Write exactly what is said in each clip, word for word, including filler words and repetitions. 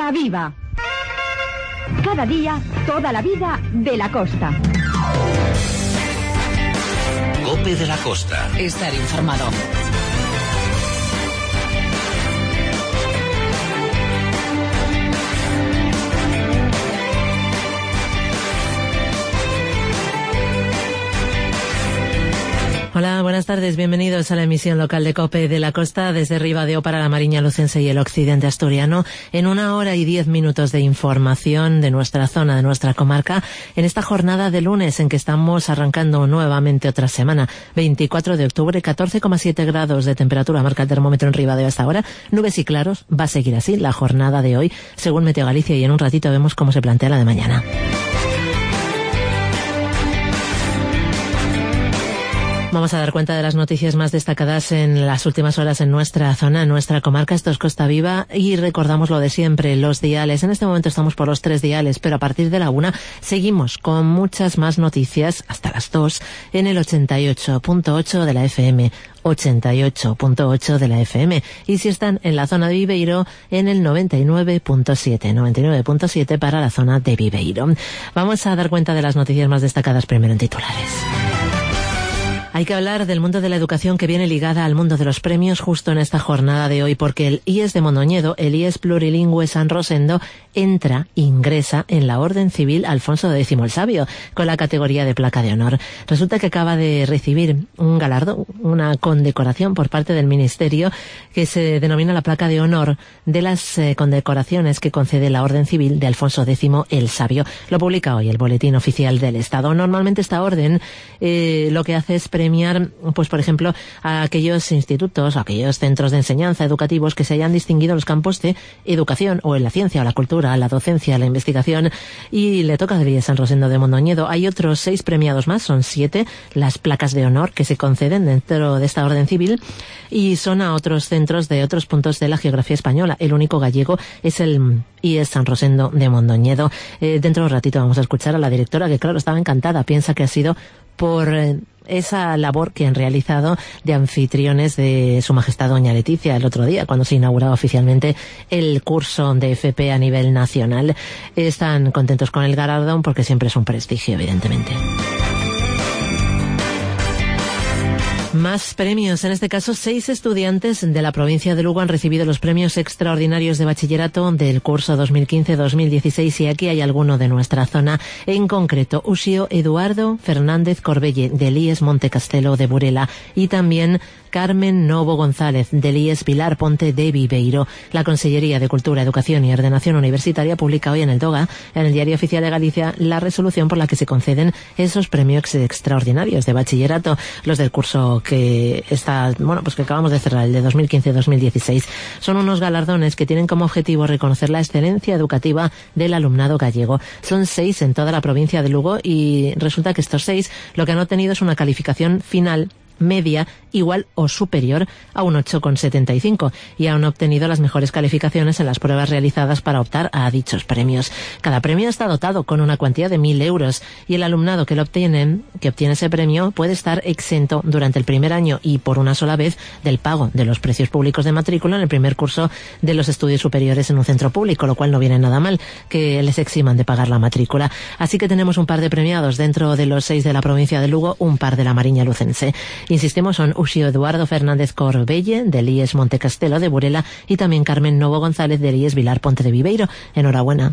Costa Viva. Cada día, toda la vida de la costa. COPE de la Costa. Estar informado. Hola, buenas tardes, bienvenidos a la emisión local de COPE de la Costa desde Ribadeo para la Mariña Lucense y el occidente asturiano, en una hora y diez minutos de información de nuestra zona, de nuestra comarca, en esta jornada de lunes en que estamos arrancando nuevamente otra semana, veinticuatro de octubre, catorce coma siete grados de temperatura marca el termómetro en Ribadeo hasta ahora, nubes y claros, va a seguir así la jornada de hoy, según Meteo Galicia, y en un ratito vemos cómo se plantea la de mañana. Vamos a dar cuenta de las noticias más destacadas en las últimas horas en nuestra zona, en nuestra comarca. Esto es Costa Viva y recordamos lo de siempre, los diales. En este momento estamos por los tres diales, pero a partir de la una seguimos con muchas más noticias hasta las dos en el ochenta y ocho punto ocho de la F M. ochenta y ocho punto ocho de la F M. Y si están en la zona de Viveiro, en el noventa y nueve punto siete. noventa y nueve punto siete para la zona de Viveiro. Vamos a dar cuenta de las noticias más destacadas primero en titulares. Hay que hablar del mundo de la educación que viene ligada al mundo de los premios justo en esta jornada de hoy, porque el I E S de Mondoñedo, el I E S Plurilingüe San Rosendo, entra, ingresa en la Orden Civil Alfonso X el Sabio, con la categoría de placa de honor. Resulta que acaba de recibir un galardón, una condecoración por parte del Ministerio, que se denomina la placa de honor de las eh, condecoraciones que concede la Orden Civil de Alfonso X el Sabio. Lo publica hoy el Boletín Oficial del Estado. Normalmente esta orden eh, lo que hace es premiar, pues por ejemplo, a aquellos institutos, a aquellos centros de enseñanza educativos que se hayan distinguido en los campos de educación o en la ciencia o la cultura, la docencia, la investigación, y le toca al I E S San Rosendo de Mondoñedo. Hay otros seis premiados más, son siete las placas de honor que se conceden dentro de esta orden civil y son a otros centros de otros puntos de la geografía española. El único gallego es el I E S San Rosendo de Mondoñedo. Eh, dentro de un ratito vamos a escuchar a la directora, que claro, estaba encantada, piensa que ha sido por eh, esa labor que han realizado de anfitriones de Su Majestad Doña Leticia el otro día, cuando se inauguraba oficialmente el curso de F P a nivel nacional. Están contentos con el galardón porque siempre es un prestigio, evidentemente. Más premios. En este caso, seis estudiantes de la provincia de Lugo han recibido los premios extraordinarios de bachillerato del curso dos mil quince dos mil dieciséis y aquí hay alguno de nuestra zona. En concreto, Uxío Eduardo Fernández Corbelle, del I E S Montecastelo de Burela, y también Carmen Novo González, del I E S Pilar Ponte de Viveiro. La Consellería de Cultura, Educación y Ordenación Universitaria publica hoy en el DOGA, en el Diario Oficial de Galicia, la resolución por la que se conceden esos premios extraordinarios de bachillerato, los del curso que está, bueno, pues que acabamos de cerrar, el de dos mil quince dos mil dieciséis. Son unos galardones que tienen como objetivo reconocer la excelencia educativa del alumnado gallego. Son seis en toda la provincia de Lugo y resulta que estos seis lo que han obtenido es una calificación final media igual o superior a un ocho coma setenta y cinco y han obtenido las mejores calificaciones en las pruebas realizadas para optar a dichos premios. Cada premio está dotado con una cuantía de mil euros y el alumnado que lo obtienen, que obtiene ese premio puede estar exento durante el primer año y por una sola vez del pago de los precios públicos de matrícula en el primer curso de los estudios superiores en un centro público, lo cual no viene nada mal que les eximan de pagar la matrícula. Así que tenemos un par de premiados dentro de los seis de la provincia de Lugo, un par de la Mariña Lucense. Insistimos, son Uxío Eduardo Fernández Corbelle, del I E S Montecastelo de Burela, y también Carmen Novo González, del I E S Vilar Ponte de Viveiro. Enhorabuena.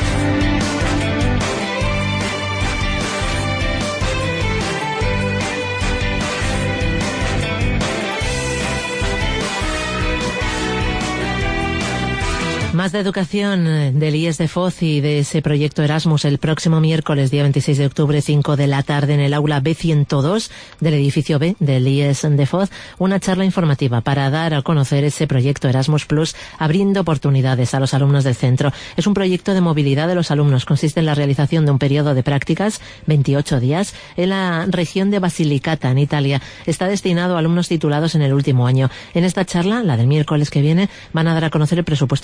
Más de educación del I E S de Foz y de ese proyecto Erasmus el próximo miércoles, día veintiséis de octubre, cinco de la tarde, en el aula B ciento dos del edificio B del I E S de Foz, una charla informativa para dar a conocer ese proyecto Erasmus Plus, abriendo oportunidades a los alumnos del centro. Es un proyecto de movilidad de los alumnos. Consiste en la realización de un periodo de prácticas, veintiocho días, en la región de Basilicata, en Italia. Está destinado a alumnos titulados en el último año. En esta charla, la del miércoles que viene, van a dar a conocer el presupuesto del que se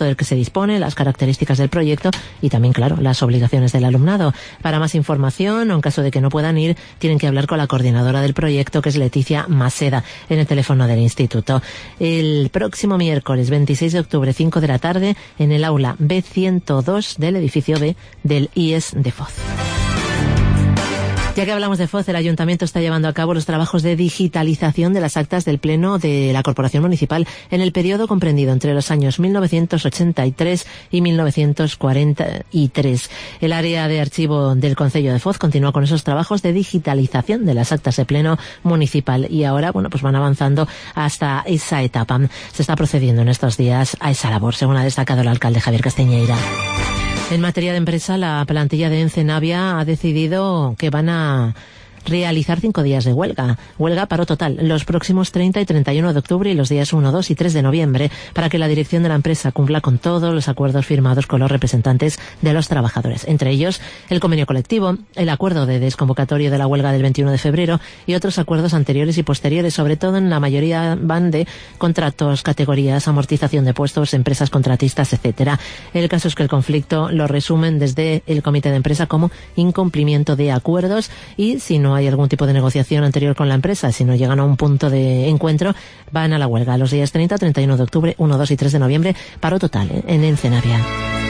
dispone, las características del proyecto y también, claro, las obligaciones del alumnado. Para más información, o en caso de que no puedan ir, tienen que hablar con la coordinadora del proyecto, que es Leticia Maseda, en el teléfono del instituto. El próximo miércoles veintiséis de octubre, cinco de la tarde, en el aula B ciento dos del edificio B del I E S de Foz. Ya que hablamos de Foz, el Ayuntamiento está llevando a cabo los trabajos de digitalización de las actas del Pleno de la Corporación Municipal en el periodo comprendido entre los años mil novecientos ochenta y tres y mil novecientos cuarenta y tres. El área de archivo del Concello de Foz continúa con esos trabajos de digitalización de las actas de Pleno Municipal y ahora, bueno, pues van avanzando hasta esa etapa. Se está procediendo en estos días a esa labor, según ha destacado el alcalde Javier Castañeira. En materia de empresa, la plantilla de Ence Navia ha decidido que van a realizar cinco días de huelga. Huelga paro total los próximos treinta y treinta y uno de octubre y los días uno, dos y tres de noviembre para que la dirección de la empresa cumpla con todos los acuerdos firmados con los representantes de los trabajadores. Entre ellos, el convenio colectivo, el acuerdo de desconvocatorio de la huelga del veintiuno de febrero y otros acuerdos anteriores y posteriores. Sobre todo, en la mayoría van de contratos, categorías, amortización de puestos, empresas contratistas, etcétera. El caso es que el conflicto lo resumen desde el comité de empresa como incumplimiento de acuerdos y, si no hay algún tipo de negociación anterior con la empresa, si no llegan a un punto de encuentro, van a la huelga los días treinta, treinta y uno de octubre, uno, dos y tres de noviembre, paro total ¿eh? en Ence Navia.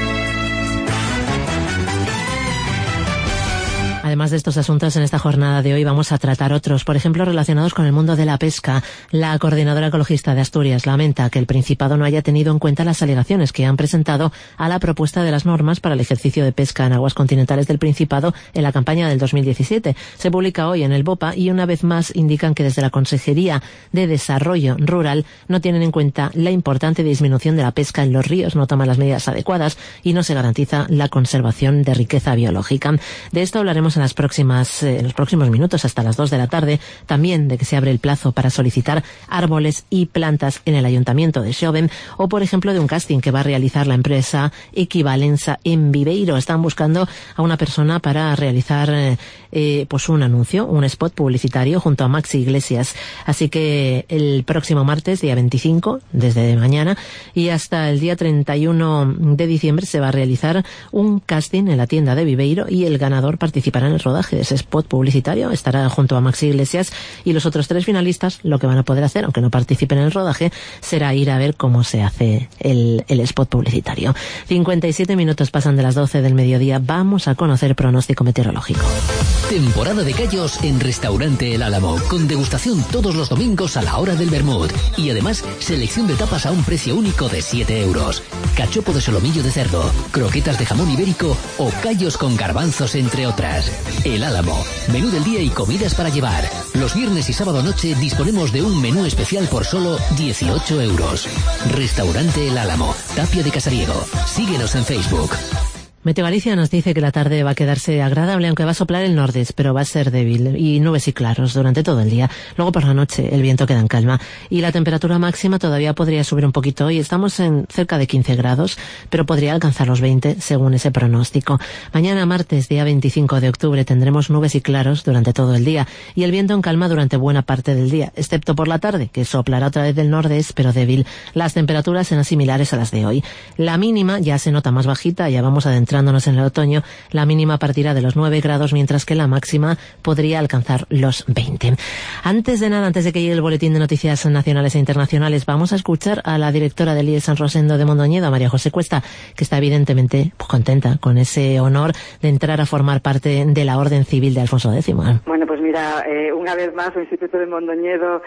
Además de estos asuntos, en esta jornada de hoy vamos a tratar otros, por ejemplo, relacionados con el mundo de la pesca. La coordinadora ecologista de Asturias lamenta que el Principado no haya tenido en cuenta las alegaciones que han presentado a la propuesta de las normas para el ejercicio de pesca en aguas continentales del Principado en la campaña del dos mil diecisiete. Se publica hoy en el BOPA y una vez más indican que desde la Consejería de Desarrollo Rural no tienen en cuenta la importante disminución de la pesca en los ríos, no toman las medidas adecuadas y no se garantiza la conservación de riqueza biológica. De esto hablaremos en las próximas, eh, en los próximos minutos hasta las dos de la tarde, también de que se abre el plazo para solicitar árboles y plantas en el Ayuntamiento de Xóven, o por ejemplo de un casting que va a realizar la empresa Equivalenza en Viveiro. Están buscando a una persona para realizar eh, eh, pues un anuncio, un spot publicitario junto a Maxi Iglesias. Así que el próximo martes, día veinticinco, desde mañana y hasta el día treinta y uno de diciembre se va a realizar un casting en la tienda de Viveiro y el ganador participará en el rodaje de ese spot publicitario, estará junto a Maxi Iglesias y los otros tres finalistas lo que van a poder hacer, aunque no participen en el rodaje, será ir a ver cómo se hace el, el spot publicitario. cincuenta y siete minutos pasan de las doce del mediodía, vamos a conocer pronóstico meteorológico. Temporada de callos en Restaurante El Álamo, con degustación todos los domingos a la hora del vermut y además selección de tapas a un precio único de siete euros. Cachopo de solomillo de cerdo, croquetas de jamón ibérico o callos con garbanzos, entre otras. El Álamo, menú del día y comidas para llevar. Los viernes y sábado noche disponemos de un menú especial por solo dieciocho euros. Restaurante El Álamo, Tapia de Casariego. Síguenos en Facebook. Meteo Galicia nos dice que la tarde va a quedarse agradable, aunque va a soplar el nordeste, pero va a ser débil y nubes y claros durante todo el día. Luego por la noche el viento queda en calma y la temperatura máxima todavía podría subir un poquito hoy. Estamos en cerca de quince grados, pero podría alcanzar los veinte según ese pronóstico. Mañana martes, día veinticinco de octubre, tendremos nubes y claros durante todo el día y el viento en calma durante buena parte del día, excepto por la tarde, que soplará otra vez del nordeste, pero débil. Las temperaturas serán similares a las de hoy. La mínima ya se nota más bajita, ya vamos adentrándonos en el otoño. La mínima partirá de los nueve grados, mientras que la máxima podría alcanzar los veinte. Antes de nada, antes de que llegue el boletín de noticias nacionales e internacionales, vamos a escuchar a la directora del I E S San Rosendo de Mondoñedo, a María José Cuesta, que está evidentemente pues, contenta con ese honor de entrar a formar parte de la Orden Civil de Alfonso décimo. Bueno, pues mira, eh, una vez más o Instituto de Mondoñedo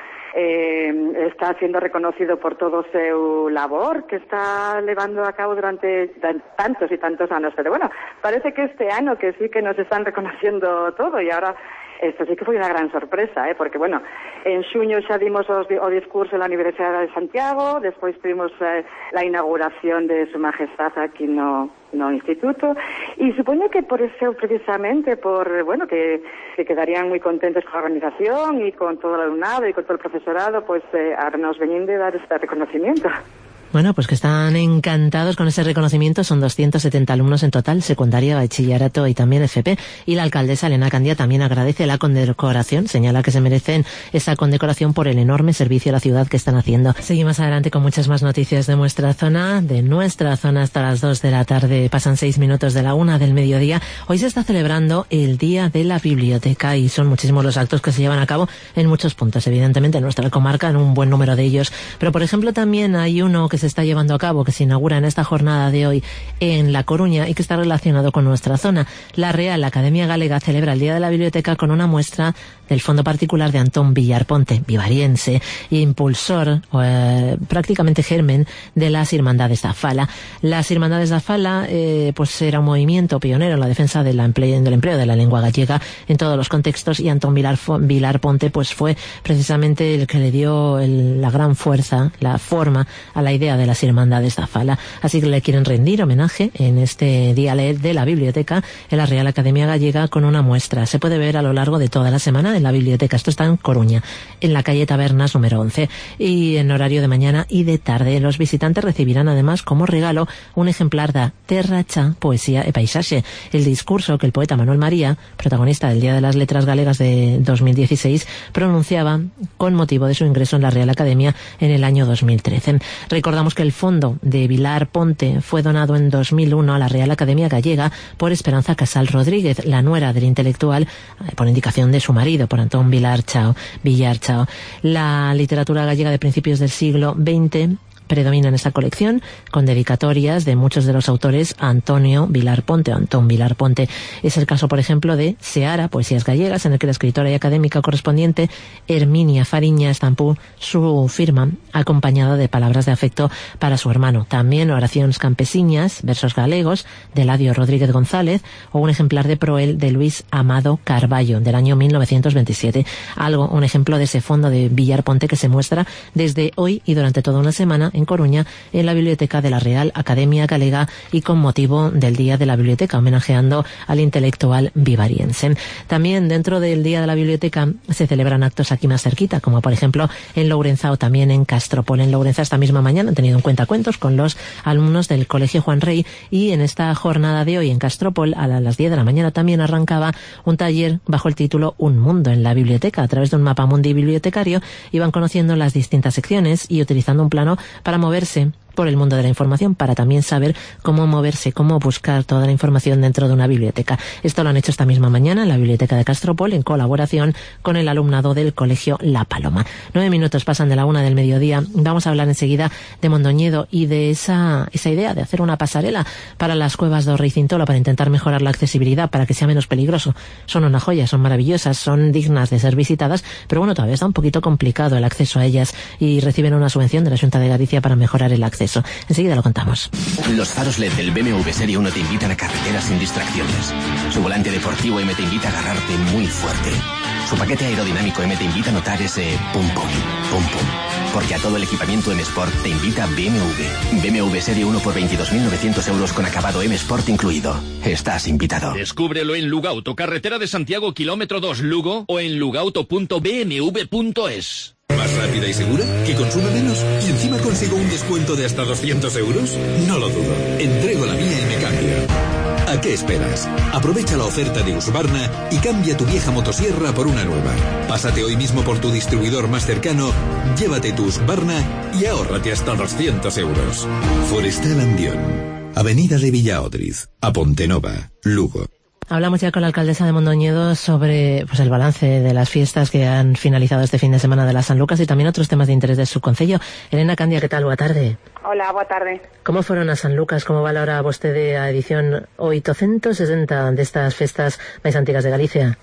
eh, está siendo reconocido por todo su labor que está llevando a cabo durante tantos y tantos años. Pero bueno, parece que este año que sí que nos están reconociendo todo y ahora esto sí que foi unha gran sorpresa, eh, porque, bueno, en xuño xa dimos o, o discurso en la Universidade de Santiago, despois tuvimos eh, la inauguración de Su Majestad aquí no, no Instituto, e supoño que por eso, precisamente, por, bueno, que, que quedarían moi contentos con a organización e con todo o alumnado e con todo o profesorado, pues eh, ahora nos veñen de dar este reconocimiento. Bueno, pues que están encantados con ese reconocimiento. Son doscientos setenta alumnos en total, secundaria, bachillerato y también F P. Y la alcaldesa Elena Candia también agradece la condecoración. Señala que se merecen esa condecoración por el enorme servicio a la ciudad que están haciendo. Seguimos adelante con muchas más noticias de nuestra zona. De nuestra zona hasta las dos de la tarde. Pasan seis minutos de la una del mediodía. Hoy se está celebrando el Día de la Biblioteca y son muchísimos los actos que se llevan a cabo en muchos puntos, evidentemente en nuestra comarca, en un buen número de ellos. Pero, por ejemplo, también hay uno que se está llevando a cabo, que se inaugura en esta jornada de hoy en La Coruña y que está relacionado con nuestra zona. La Real Academia Galega celebra el Día de la Biblioteca con una muestra del fondo particular de Antón Villar Ponte, vivariense, impulsor, eh, prácticamente germen de las Irmandades da Fala. Las Irmandades da Fala, eh, pues era un movimiento pionero en la defensa de la emple del empleo de la lengua gallega en todos los contextos, y Antón Villar, Villar Ponte pues fue precisamente el que le dio el, la gran fuerza, la forma a la idea de las Hermandades da Fala. Así que le quieren rendir homenaje en este Día de la Biblioteca en la Real Academia Gallega con una muestra. Se puede ver a lo largo de toda la semana en la biblioteca. Esto está en Coruña, en la calle Tabernas número once, y en horario de mañana y de tarde. Los visitantes recibirán además como regalo un ejemplar de Terra Cha, Poesía e Paisaxe, el discurso que el poeta Manuel María, protagonista del Día de las Letras Galegas de dos mil dieciséis, pronunciaba con motivo de su ingreso en la Real Academia en el año dos mil trece. Recordamos que el fondo de Vilar Ponte fue donado en dos mil uno a la Real Academia Gallega por Esperanza Casal Rodríguez, la nuera del intelectual, por indicación de su marido, por Antón Vilar Chao, Villar Chao. La literatura gallega de principios del siglo veinte predomina en esta colección, con dedicatorias de muchos de los autores a Antonio Vilar Ponte o Antón Vilar Ponte. Es el caso, por ejemplo, de Seara, Poesías Gallegas, en el que la escritora y académica correspondiente Herminia Fariña estampó su firma acompañada de palabras de afecto para su hermano. También Oraciones Campesiñas, versos galegos, de Eladio Rodríguez González, o un ejemplar de Proel de Luis Amado Carballo, del año mil novecientos veintisiete. Algo, un ejemplo de ese fondo de Villar Ponte que se muestra desde hoy y durante toda una semana en Coruña, en la Biblioteca de la Real Academia Galega, y con motivo del Día de la Biblioteca, homenajeando al intelectual vivariense. También dentro del Día de la Biblioteca se celebran actos aquí más cerquita, como por ejemplo en Lourenza o también en Castropol. En Lourenza esta misma mañana han tenido un cuentacuentos con los alumnos del Colegio Juan Rey, y en esta jornada de hoy en Castropol a las diez de la mañana también arrancaba un taller bajo el título Un Mundo en la Biblioteca. A través de un mapa mundi bibliotecario iban conociendo las distintas secciones y utilizando un plano para moverse por el mundo de la información, para también saber cómo moverse, cómo buscar toda la información dentro de una biblioteca. Esto lo han hecho esta misma mañana en la Biblioteca de Castropol, en colaboración con el alumnado del Colegio La Paloma. Nueve minutos pasan de la una del mediodía. Vamos a hablar enseguida de Mondoñedo y de esa, esa idea de hacer una pasarela para las cuevas de Orre y Cintola, para intentar mejorar la accesibilidad, para que sea menos peligroso. Son una joya, son maravillosas, son dignas de ser visitadas, pero bueno, todavía está un poquito complicado el acceso a ellas, y reciben una subvención de la Xunta de Galicia para mejorar el acceso. Eso. Enseguida lo contamos. Los faros L E D del B M W Serie uno te invitan a carreteras sin distracciones. Su volante deportivo M te invita a agarrarte muy fuerte. Su paquete aerodinámico M te invita a notar ese pum pum, pum pum. Porque a todo el equipamiento M Sport te invita B M W. B M W Serie uno por veintidós mil novecientos euros con acabado M Sport incluido. Estás invitado. Descúbrelo en Lugauto, carretera de Santiago, kilómetro dos, Lugo, o en lugauto punto b m w punto es. ¿Más rápida y segura? ¿Que consume menos? ¿Y encima consigo un descuento de hasta doscientos euros? No lo dudo. Entrego la mía y me cambio. ¿A qué esperas? Aprovecha la oferta de Husqvarna y cambia tu vieja motosierra por una nueva. Pásate hoy mismo por tu distribuidor más cercano, llévate tu Husqvarna y ahórrate hasta doscientos euros. Forestal Andión, Avenida de Villaodriz, a Pontenova, Lugo. Hablamos ya con la alcaldesa de Mondoñedo sobre pues el balance de las fiestas que han finalizado este fin de semana de la San Lucas y también otros temas de interés de su concello. Elena Candia, ¿qué tal? Boa tarde. Hola, boa tarde. Como foron as San Lucas? Como valora vostede a edición oitocentos sesenta destas festas máis antigas de Galicia?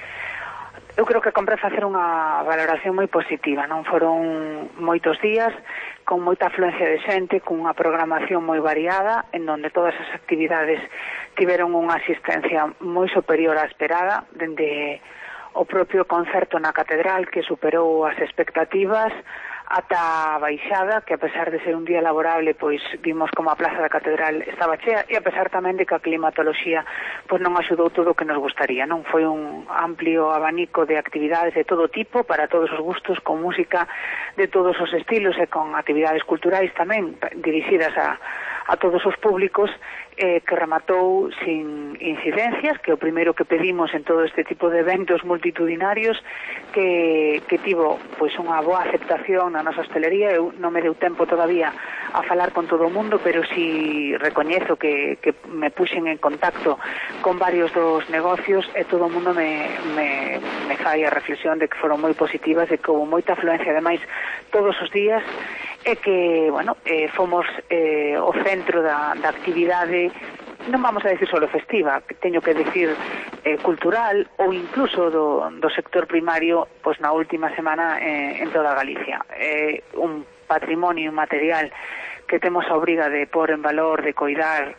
Eu creo que compre facer unha valoración moi positiva, non foron moitos días con moita afluencia de xente, con unha programación moi variada, en donde todas as actividades tiveron unha asistencia moi superior á esperada, dende o propio concerto na catedral que superou as expectativas, ata a baixada, que a pesar de ser un día laborable, pois vimos como a Plaza da Catedral estaba chea, e a pesar tamén de que a climatoloxía pois non axudou todo o que nos gustaría, non? Foi un amplio abanico de actividades de todo tipo, para todos os gustos, con música de todos os estilos e con actividades culturais tamén dirixidas a, a todos os públicos, eh, que rematou sin incidencias, que o primeiro que pedimos en todo este tipo de eventos multitudinarios, que, que tivo pois unha boa aceptación na nosa hostelería. Eu non me deu tempo todavía a falar con todo o mundo, pero si recoñezo que, que me puxen en contacto con varios dos negocios e todo o mundo me, me, me fai a reflexión de que foron moi positivas, de que houve moita afluencia ademais todos os días, e que, bueno, eh, fomos eh, o centro da, da actividade, non vamos a decir solo festiva, teño que decir eh, cultural, ou incluso do, do sector primario, pois na última semana eh, en toda Galicia. Eh, un patrimonio material que temos a obriga de pôr en valor, de coidar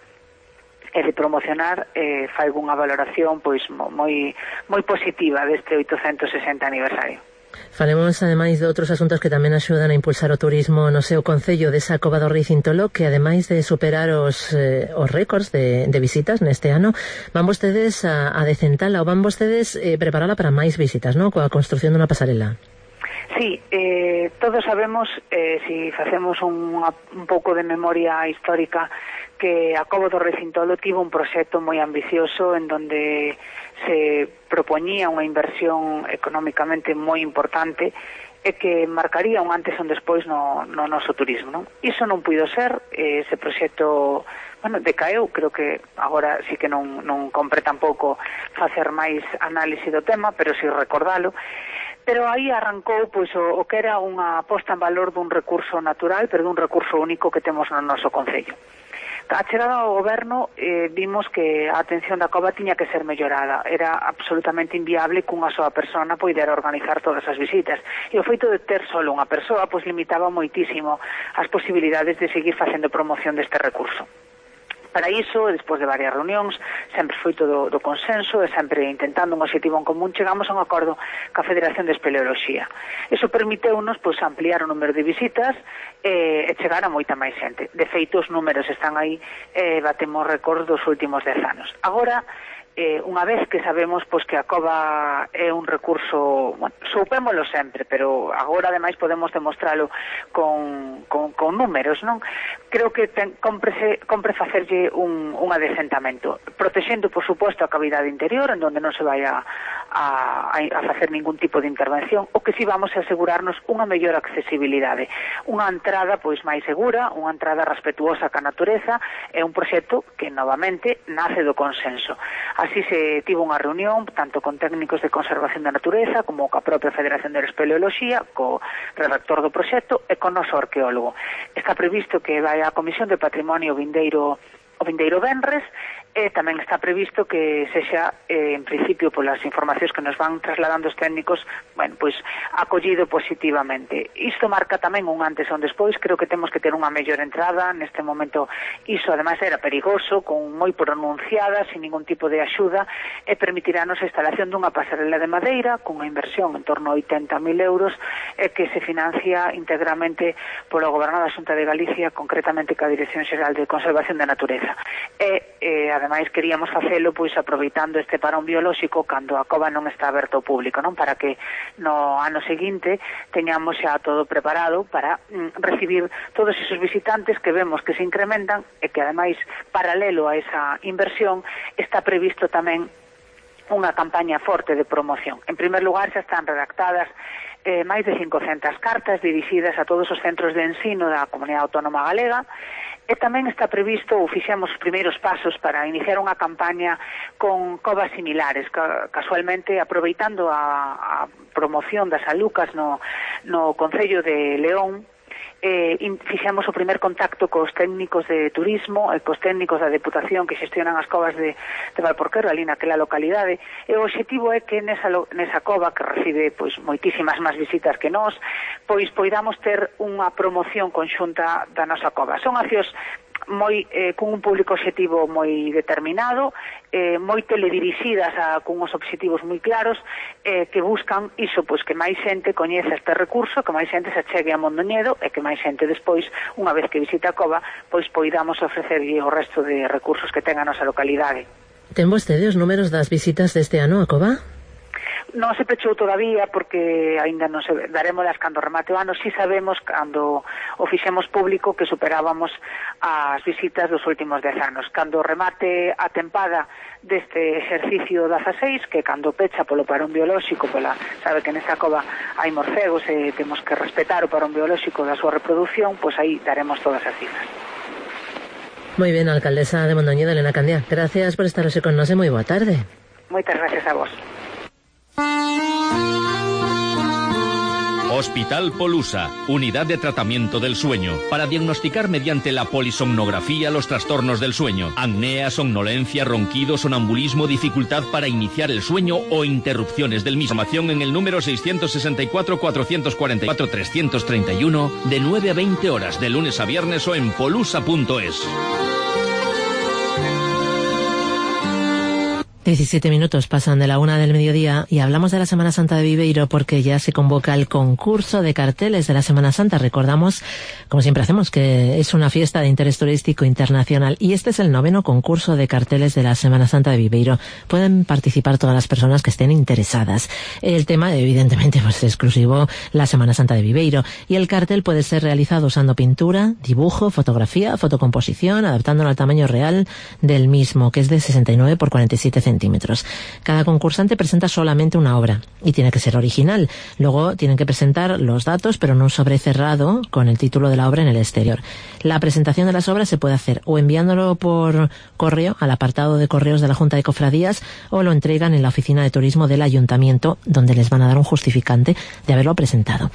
e de promocionar, eh, fai unha valoración pois moi moi positiva deste oitocentos sesenta aniversario. Falemos, ademais, de outros asuntos que tamén axudan a impulsar o turismo no seu concello desa Cova do Rei Cintolo, que ademais de superar os, eh, os récords de, de visitas neste ano, van vostedes a, a decentala, ou van vostedes eh, preparala para máis visitas, non? Coa construción dunha pasarela. Sí, eh, todos sabemos, eh, si facemos un, un pouco de memoria histórica, que a Cova do Rei Cintolo tivo un proxecto moi ambicioso en donde se propoñía unha inversión económicamente moi importante e que marcaría un antes e un despois no, no noso turismo, non? Iso non puido ser, ese proxecto, bueno, decaeu, creo que agora sí que non, non compre tampouco facer máis análise do tema, pero si recordalo. Pero aí arrancou pois o, o que era unha posta en valor dun recurso natural, pero dun recurso único que temos no noso concello. A chegada ao goberno eh, vimos que a atención da cova tiña que ser mellorada. Era absolutamente inviable que unha soa persona poidera organizar todas as visitas. E o feito de ter solo unha persoa pois limitaba moitísimo as posibilidades de seguir facendo promoción deste recurso. Para iso, despois de varias reunións, sempre foi todo do consenso e sempre intentando un objetivo en común, chegamos a un acordo ca Federación de Espeleoloxía. Iso permiteunos pois, ampliar o número de visitas e, e chegar a moita máis xente. De feito, os números están aí e batemos récord dos últimos dez anos. Agora, eh, unha vez que sabemos pois, que a cova é un recurso, bueno, soupémolo sempre, pero agora ademais podemos demostralo con, con, con números, non? Creo que ten, cómprese, compre facerlle un, un adecentamento, protexendo, por suposto, a cavidade interior, en donde non se vai a, a, a facer ningún tipo de intervención, o que si vamos a asegurarnos unha mellor accesibilidade, unha entrada pois máis segura, unha entrada respetuosa ca natureza, é un proxecto que, novamente, nace do consenso. Así se tivo unha reunión tanto con técnicos de conservación da natureza como coa propia Federación de Espeleoloxía, co redactor do proxecto e con noso arqueólogo. Está previsto que vai a Comisión de Patrimonio vindeiro o vindeiro venres e tamén está previsto que sexa, eh, en principio, polas informacións que nos van trasladando os técnicos, bueno, pois, acollido positivamente. Isto marca tamén un antes e un despois. Creo que temos que ter unha mellor entrada. Neste momento, iso, ademais, era perigoso, con moi pronunciada, sin ningún tipo de axuda, e permitirános a instalación dunha pasarela de madeira, cunha inversión en torno a oitenta mil euros, e que se financia íntegramente polo Goberno da Xunta de Galicia, concretamente ca Dirección Xeral de Conservación da Natureza. E, eh, ademais, queríamos facelo pois aproveitando este parón biolóxico cando a cova non está aberta ao público, non? Para que no ano seguinte teñamos xa todo preparado para mm, recibir todos esos visitantes que vemos que se incrementan e que, ademais, paralelo a esa inversión, está previsto tamén unha campaña forte de promoción. En primer lugar, xa están redactadas eh, máis de cincocentas cartas dirixidas a todos os centros de ensino da Comunidade Autónoma Galega. E tamén está previsto, ou fixemos os primeiros pasos para iniciar unha campaña con covas similares, casualmente aproveitando a, a promoción das alucas no, no Concello de León. Eh, fixemos o primer contacto cos técnicos de turismo e cos técnicos da Deputación que xestionan as covas de, de Valporquero, ali naquela localidade, e o obxectivo é que nesa, nesa cova, que recibe pois moitísimas máis visitas que nós, pois poidamos ter unha promoción conxunta da nosa cova. Son accións moi eh, cun un público objetivo moi determinado, eh, moi teledirixidas a, cun os obxectivos moi claros, eh, que buscan iso, pois que máis xente coñeza este recurso, que máis xente se chegue a Mondoñedo e que máis xente despois, unha vez que visita a cova, pois poidamos ofrecerlle o resto de recursos que ten a nosa localidade. Ten vostede os números das visitas deste ano a cova? Non se pechou todavía porque aínda non se darémolas cando remate o ano. Si sabemos cando o fixemos público que superábamos as visitas dos últimos dez anos. Cando remate a tempada deste exercicio dezaseis, que cando pecha polo parón biolóxico, pola, sabe que nesta cova hai morcegos e temos que respetar o parón biolóxico da súa reproducción, pois aí daremos todas as cifras. Moi ben, alcaldesa de Mondoñedo, Elena Candia, gracias por estar hoxe con nós e moi boa tarde. Moitas gracias a vos. Hospital Polusa, unidad de tratamiento del sueño, para diagnosticar mediante la polisomnografía los trastornos del sueño, apnea, somnolencia, ronquido, sonambulismo, dificultad para iniciar el sueño o interrupciones del mismo. Información en el número seiscientos sesenta y cuatro, cuatrocientos cuarenta y cuatro, trescientos treinta y uno, de nueve a veinte horas, de lunes a viernes o en polusa punto es. diecisiete minutos pasan de la una del mediodía y hablamos de la Semana Santa de Viveiro porque ya se convoca el concurso de carteles de la Semana Santa. Recordamos, como siempre hacemos, que es una fiesta de interés turístico internacional y este es el noveno concurso de carteles de la Semana Santa de Viveiro. Pueden participar todas las personas que estén interesadas. El tema, evidentemente, pues es exclusivo la Semana Santa de Viveiro y el cartel puede ser realizado usando pintura, dibujo, fotografía, fotocomposición, adaptándolo al tamaño real del mismo, que es de sesenta y nueve por cuarenta y siete centímetros. Cada concursante presenta solamente una obra y tiene que ser original. Luego tienen que presentar los datos, pero no un sobre cerrado con el título de la obra en el exterior. La presentación de las obras se puede hacer o enviándolo por correo al apartado de correos de la Junta de Cofradías o lo entregan en la oficina de turismo del ayuntamiento, donde les van a dar un justificante de haberlo presentado.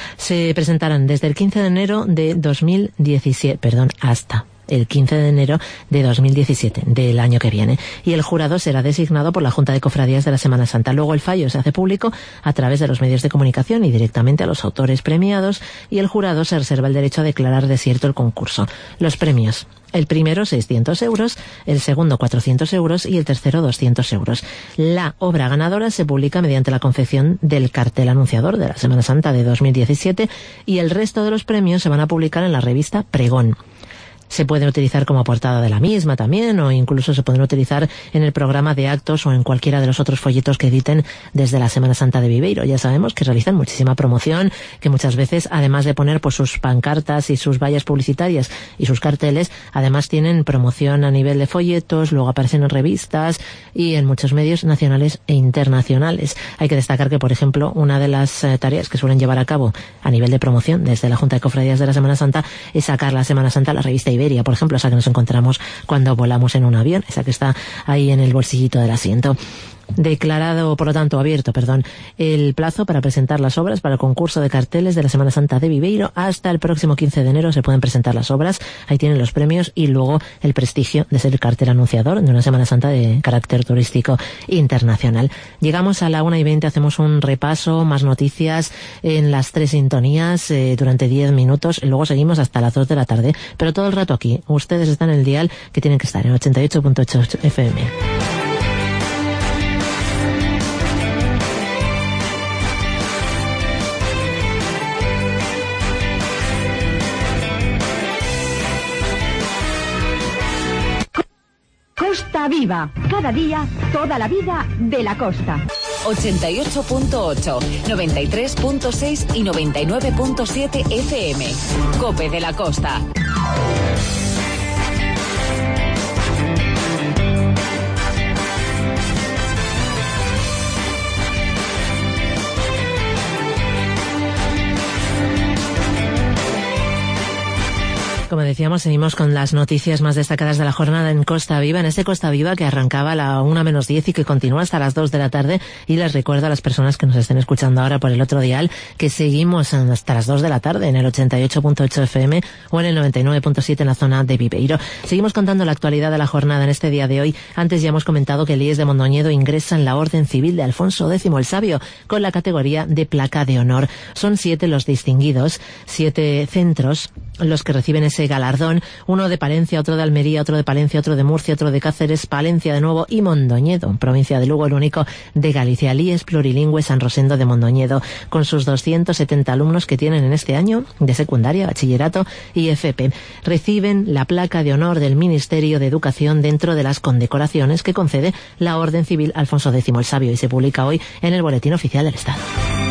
Se presentarán desde el quince de enero de dos mil diecisiete, perdón, hasta el quince de enero de dos mil diecisiete, del año que viene, y el jurado será designado por la Junta de Cofradías de la Semana Santa. Luego el fallo se hace público a través de los medios de comunicación y directamente a los autores premiados, y el jurado se reserva el derecho a declarar desierto el concurso. Los premios: el primero seiscientos euros, el segundo cuatrocientos euros y el tercero doscientos euros. La obra ganadora se publica mediante la confección del cartel anunciador de la Semana Santa de dos mil diecisiete y el resto de los premios se van a publicar en la revista Pregón. Se pueden utilizar como portada de la misma también, o incluso se pueden utilizar en el programa de actos o en cualquiera de los otros folletos que editen desde la Semana Santa de Viveiro. Ya sabemos que realizan muchísima promoción, que muchas veces, además de poner pues sus pancartas y sus vallas publicitarias y sus carteles, además tienen promoción a nivel de folletos, luego aparecen en revistas y en muchos medios nacionales e internacionales. Hay que destacar que, por ejemplo, una de las eh, tareas que suelen llevar a cabo a nivel de promoción desde la Junta de Cofradías de la Semana Santa es sacar la Semana Santa a la revista Iberia, por ejemplo, esa que nos encontramos cuando volamos en un avión, esa que está ahí en el bolsillito del asiento. Declarado, por lo tanto, abierto, perdón, el plazo para presentar las obras para el concurso de carteles de la Semana Santa de Viveiro. Hasta el próximo quince de enero se pueden presentar las obras, ahí tienen los premios y luego el prestigio de ser el cartel anunciador de una Semana Santa de carácter turístico internacional. Llegamos a la una y veinte, hacemos un repaso, más noticias en las tres sintonías eh, durante diez minutos, y luego seguimos hasta las dos de la tarde, pero todo el rato aquí. Ustedes están en el dial que tienen que estar en ochenta y ocho punto ocho F M. Costa Viva, cada día, toda la vida de la costa. ochenta y ocho punto ocho, noventa y tres punto seis y noventa y nueve punto siete F M. COPE de la Costa. Como decíamos, seguimos con las noticias más destacadas de la jornada en Costa Viva, en este Costa Viva que arrancaba a la una menos diez y que continúa hasta las dos de la tarde. Y les recuerdo a las personas que nos estén escuchando ahora por el otro dial que seguimos hasta las dos de la tarde en el ochenta y ocho punto ocho F M o en el noventa y nueve punto siete en la zona de Viveiro. Seguimos contando la actualidad de la jornada en este día de hoy. Antes ya hemos comentado que el I E S de Mondoñedo ingresa en la Orden Civil de Alfonso X el Sabio con la categoría de placa de honor. Son siete los distinguidos, siete centros los que reciben ese galardón, uno de Palencia, otro de Almería, otro de Palencia, otro de Murcia, otro de Cáceres, Palencia de nuevo y Mondoñedo, provincia de Lugo, el único de Galicia. El I E S Plurilingüe San Rosendo de Mondoñedo, con sus doscientos setenta alumnos que tienen en este año de secundaria, bachillerato y F P. Reciben la placa de honor del Ministerio de Educación dentro de las condecoraciones que concede la Orden Civil Alfonso X el Sabio, y se publica hoy en el Boletín Oficial del Estado.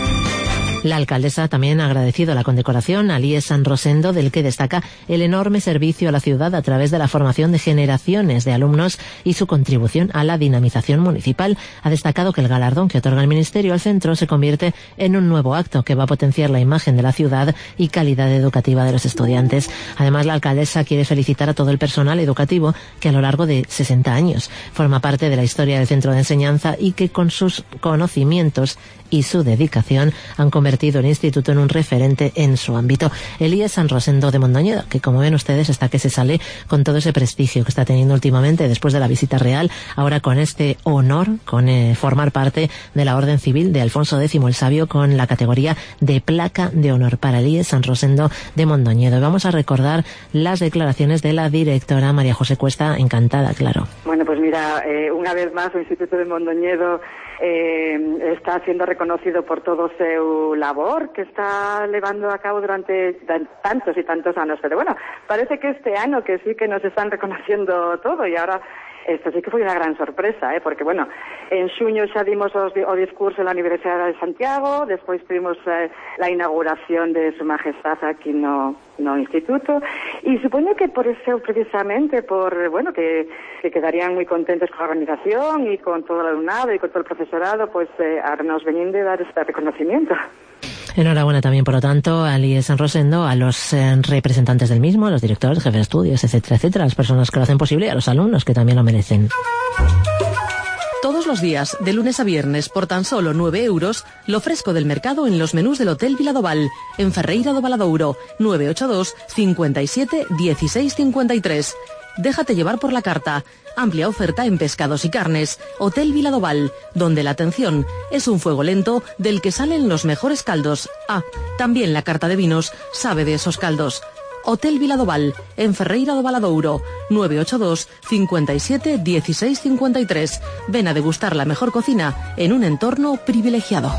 La alcaldesa también ha agradecido la condecoración al I E S San Rosendo, del que destaca el enorme servicio a la ciudad a través de la formación de generaciones de alumnos y su contribución a la dinamización municipal. Ha destacado que el galardón que otorga el Ministerio al centro se convierte en un nuevo acto que va a potenciar la imagen de la ciudad y calidad educativa de los estudiantes. Además, la alcaldesa quiere felicitar a todo el personal educativo que a lo largo de sesenta años forma parte de la historia del centro de enseñanza y que con sus conocimientos y su dedicación han convertido el instituto en un referente en su ámbito. El I E S San Rosendo de Mondoñedo, que como ven ustedes está que se sale con todo ese prestigio que está teniendo últimamente después de la visita real, ahora con este honor, con eh, formar parte de la Orden Civil de Alfonso X el Sabio, con la categoría de placa de honor para el I E S San Rosendo de Mondoñedo. Vamos a recordar las declaraciones de la directora María José Cuesta, encantada, claro. Bueno, pues mira, eh, una vez más o Instituto de Mondoñedo eh, está siendo reconocido por todo su labor que está levando a cabo durante tantos y tantos años. Pero bueno, parece que este año que sí que nos están reconociendo todo, y ahora esto sí que foi unha gran sorpresa, eh, porque, bueno, en xuño xa dimos os, o discurso na Universidade de Santiago, despois tuvimos eh, la inauguración de Su Majestad aquí no, no Instituto, e supoño que por eso, precisamente, por, bueno, que, que quedarían moi contentos con a organización e con todo o alumnado e con todo o profesorado, pues eh, ahora nos venían de dar este reconocimiento. Enhorabuena también, por lo tanto, al I E S San Rosendo, a los eh, representantes del mismo, a los directores, jefes de estudios, etcétera, etcétera, a las personas que lo hacen posible y a los alumnos que también lo merecen. Todos los días, de lunes a viernes, por tan solo nueve euros, lo fresco del mercado en los menús del Hotel Viladoval, en Ferreira do Valadouro, nueve ocho dos, cincuenta y siete, dieciséis cincuenta y tres. Déjate llevar por la carta. Amplia oferta en pescados y carnes. Hotel Viladoval, donde la atención es un fuego lento del que salen los mejores caldos. Ah, también la carta de vinos sabe de esos caldos. Hotel Viladoval, en Ferreira do Valadouro, nueve ocho dos, cincuenta y siete, dieciséis cincuenta y tres. Ven a degustar la mejor cocina en un entorno privilegiado.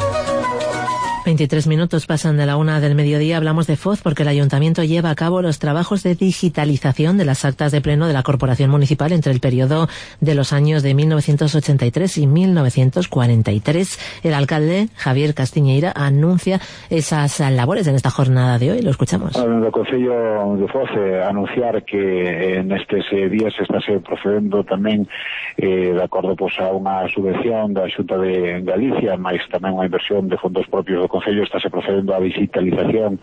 veintitrés minutos pasan de la una del mediodía. Hablamos de Foz porque el Ayuntamiento lleva a cabo los trabajos de digitalización de las actas de pleno de la Corporación Municipal entre el periodo de los años de mil novecientos ochenta y tres y mil novecientos cuarenta y tres. El alcalde, Javier Castiñeira, anuncia esas labores en esta jornada de hoy. Lo escuchamos. No Concello de Foz eh, anunciar que en estes eh, días está se procedendo tamén eh, de acordo pues, a unha subvención da Xunta de Galicia, máis tamén unha inversión de fondos propios do Concello, está se procedendo á digitalización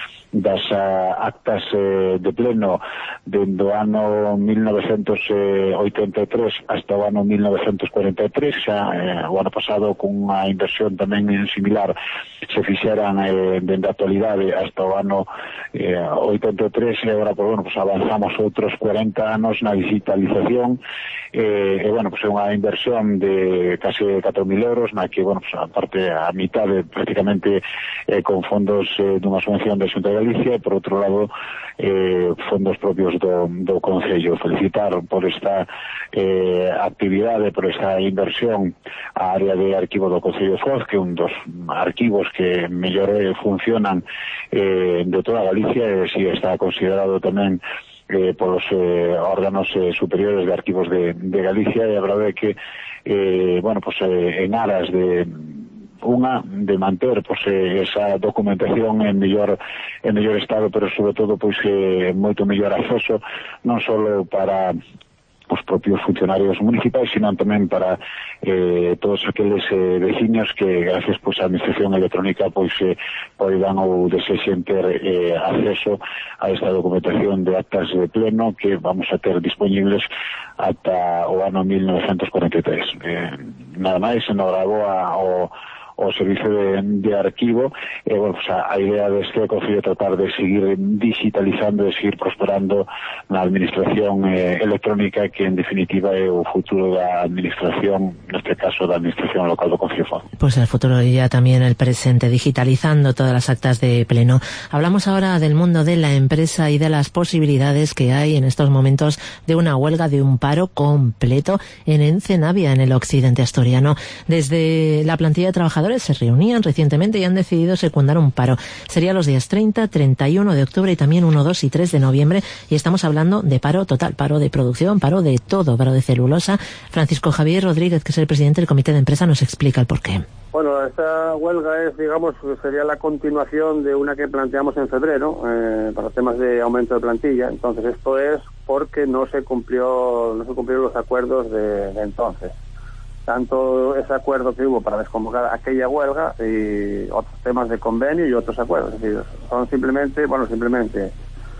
das uh, actas eh, de pleno dende o ano mil novecientos oitenta e tres hasta o ano mil novecientos cuarenta e tres. Xa eh, o ano pasado con unha inversión tamén similar se fixeran eh, dende a actualidade hasta o ano eh, oitenta e tres, e agora pues, bueno, pues avanzamos outros cuarenta anos na digitalización. Eh, e bueno, pues é unha inversión de case catro mil euros, na que, bueno, pues aparte a mitad prácticamente eh, con fondos eh, dunha subvención de Xunta de Galicia, e por outro lado eh, fondos propios do, do Concello. Felicitar por esta eh, actividade, por esta inversión á área de arquivo do Concello de Foz, que é un dos arquivos que mellor eh, funcionan eh, de toda Galicia, e si está considerado tamén Eh, por los eh, órganos eh, superiores de arquivos de, de Galicia, e a verdade é que eh, bueno, pues, eh, en aras de unha, de manter pues, eh, esa documentación en mellor en mellor estado, pero sobre todo pois eh, moito mellor acceso non só para os propios funcionarios municipais, sino tamén para eh, todos aqueles eh, veciños que gracias pois, a administración electrónica pois eh, poidan ou desexen ter eh, acceso a esta documentación de actas de pleno que vamos a ter disponibles ata o ano mil novecientos cuarenta y tres. Eh, nada máis, enhoraboa ao o servicio de, de arquivo. E, bueno, pues a, a idea deste Concello tratar de seguir digitalizando, de seguir prosperando na administración eh, electrónica, que en definitiva é o futuro da administración, neste caso da administración local do Concello Foz. Pues el futuro y ya también el presente, digitalizando todas las actas de pleno. Hablamos ahora del mundo de la empresa y de las posibilidades que hay en estos momentos de una huelga, de un paro completo en Encenavia, en el occidente asturiano. Desde la plantilla de trabajadores se reunían recientemente y han decidido secundar un paro. Sería los días treinta, treinta y uno de octubre y también uno, dos y tres de noviembre, y estamos hablando de paro total, paro de producción, paro de todo, paro de celulosa. Francisco Javier Rodríguez, que es el presidente del comité de empresa, nos explica el porqué. Bueno, esta huelga es, digamos, sería la continuación de una que planteamos en febrero eh, para temas de aumento de plantilla. Entonces, esto es porque no se cumplió, no se cumplieron los acuerdos de, de entonces. Tanto ese acuerdo que hubo para desconvocar aquella huelga y otros temas de convenio y otros acuerdos. Es decir, son simplemente, bueno, simplemente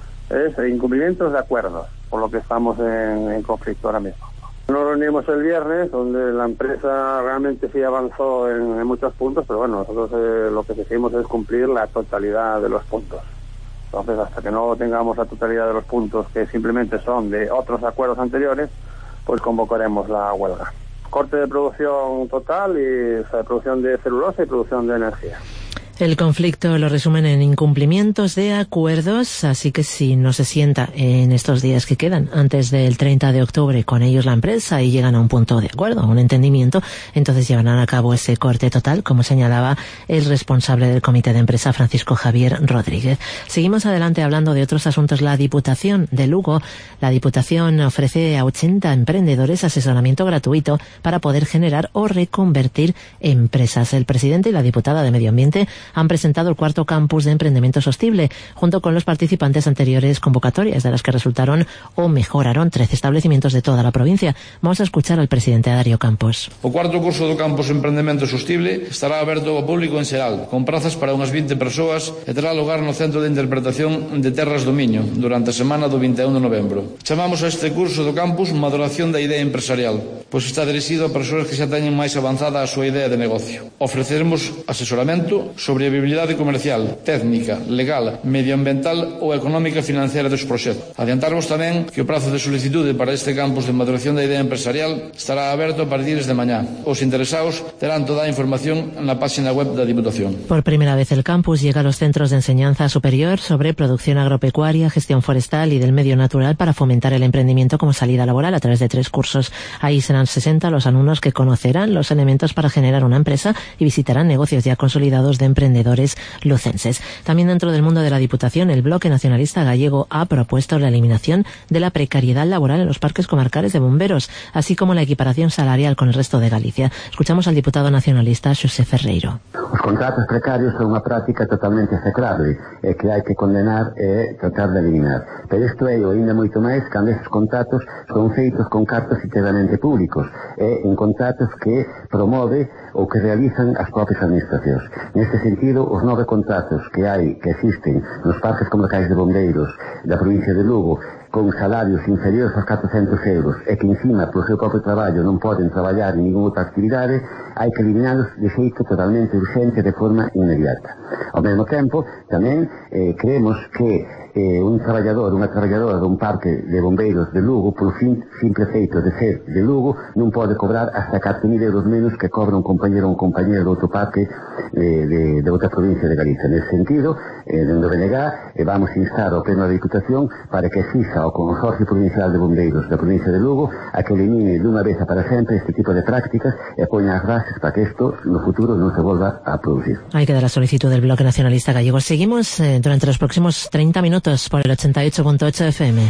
es incumplimientos de acuerdos, por lo que estamos en, en conflicto ahora mismo. Nos reunimos el viernes, donde la empresa realmente sí avanzó en, en muchos puntos, pero bueno, nosotros eh, lo que decimos es cumplir la totalidad de los puntos. Entonces, hasta que no tengamos la totalidad de los puntos, que simplemente son de otros acuerdos anteriores, pues convocaremos la huelga. Corte de producción total, y o sea, producción de celulosa y producción de energía. El conflicto lo resumen en incumplimientos de acuerdos, así que si no se sienta en estos días que quedan antes del treinta de octubre con ellos la empresa y llegan a un punto de acuerdo, a un entendimiento, entonces llevarán a cabo ese corte total, como señalaba el responsable del comité de empresa, Francisco Javier Rodríguez. Seguimos adelante hablando de otros asuntos. La Diputación de Lugo, la Diputación ofrece a ochenta emprendedores asesoramiento gratuito para poder generar o reconvertir empresas. El presidente y la diputada de Medio Ambiente han presentado el cuarto campus de emprendimiento sostenible, junto con los participantes anteriores convocatorias, de las que resultaron o mejoraron trece establecimientos de toda la provincia. Vamos a escuchar al presidente Darío Campos. O cuarto curso do campus Emprendemento Sostible estará aberto ao público en xeral, con prazas para unhas vinte persoas, e terá lugar no Centro de Interpretación de Terras do Miño durante a semana do vinte e un de novembro. Chamamos a este curso do campus Maduración da Idea Empresarial, pois está dirixido a persoas que xa teñen máis avanzada a súa idea de negocio. Ofreceremos asesoramento sobre sobre a viabilidade comercial, técnica, legal, medioambiental ou económica financiera dos proxectos. Adiantarvos tamén que o prazo de solicitude para este campus de maduración da idea empresarial estará aberto a partir de mañá. Os interesados terán toda a información na página web da Diputación. Por primera vez el campus llega a los centros de enseñanza superior sobre producción agropecuaria, gestión forestal y del medio natural para fomentar el emprendimiento como salida laboral a través de tres cursos. Ahí serán sesenta los alumnos que conocerán los elementos para generar una empresa y visitarán negocios ya consolidados de emprendedores lucenses. También dentro del mundo de la Diputación, el Bloque Nacionalista Gallego ha propuesto la eliminación de la precariedad laboral en los parques comarcales de bomberos, así como la equiparación salarial con el resto de Galicia. Escuchamos al diputado nacionalista Xosé Ferreiro. Os contratos precarios son unha práctica totalmente execrable e que hai que condenar e tratar de eliminar. Pero isto é o ainda moito máis cando estes contratos son feitos con cartos integramente públicos e en contratos que promove ou que realizan as propias administracións. Neste sentido, os nove contratos que hai, que existen nos parques comarcais de bombeiros da provincia de Lugo, con salarios inferiores aos catrocentos euros e que encima por seu propio traballo non poden traballar en ninguna outra actividade, hai que eliminalos de xeito totalmente urgente de forma inmediata. Ao mesmo tempo, tamén eh, creemos que eh, un traballador, unha traballadora dun parque de bombeiros de Lugo, por fin, simple feito de ser de Lugo, non pode cobrar hasta catro mil euros menos que cobra un compañero ou un compañero de outro parque de, de, de outra provincia de Galicia. Nesse sentido, eh, no B N G, eh, vamos a instar ao Pleno da Diputación para que exija ao Consorcio Provincial de Bombeiros da provincia de Lugo a que elimine dunha vez para sempre este tipo de prácticas e poña as bases para que isto no futuro non se volva a producir. Ahí queda la solicitud del Bloque Nacionalista Gallego. Seguimos eh, durante los próximos treinta minutos por el ochenta y ocho punto ocho F M.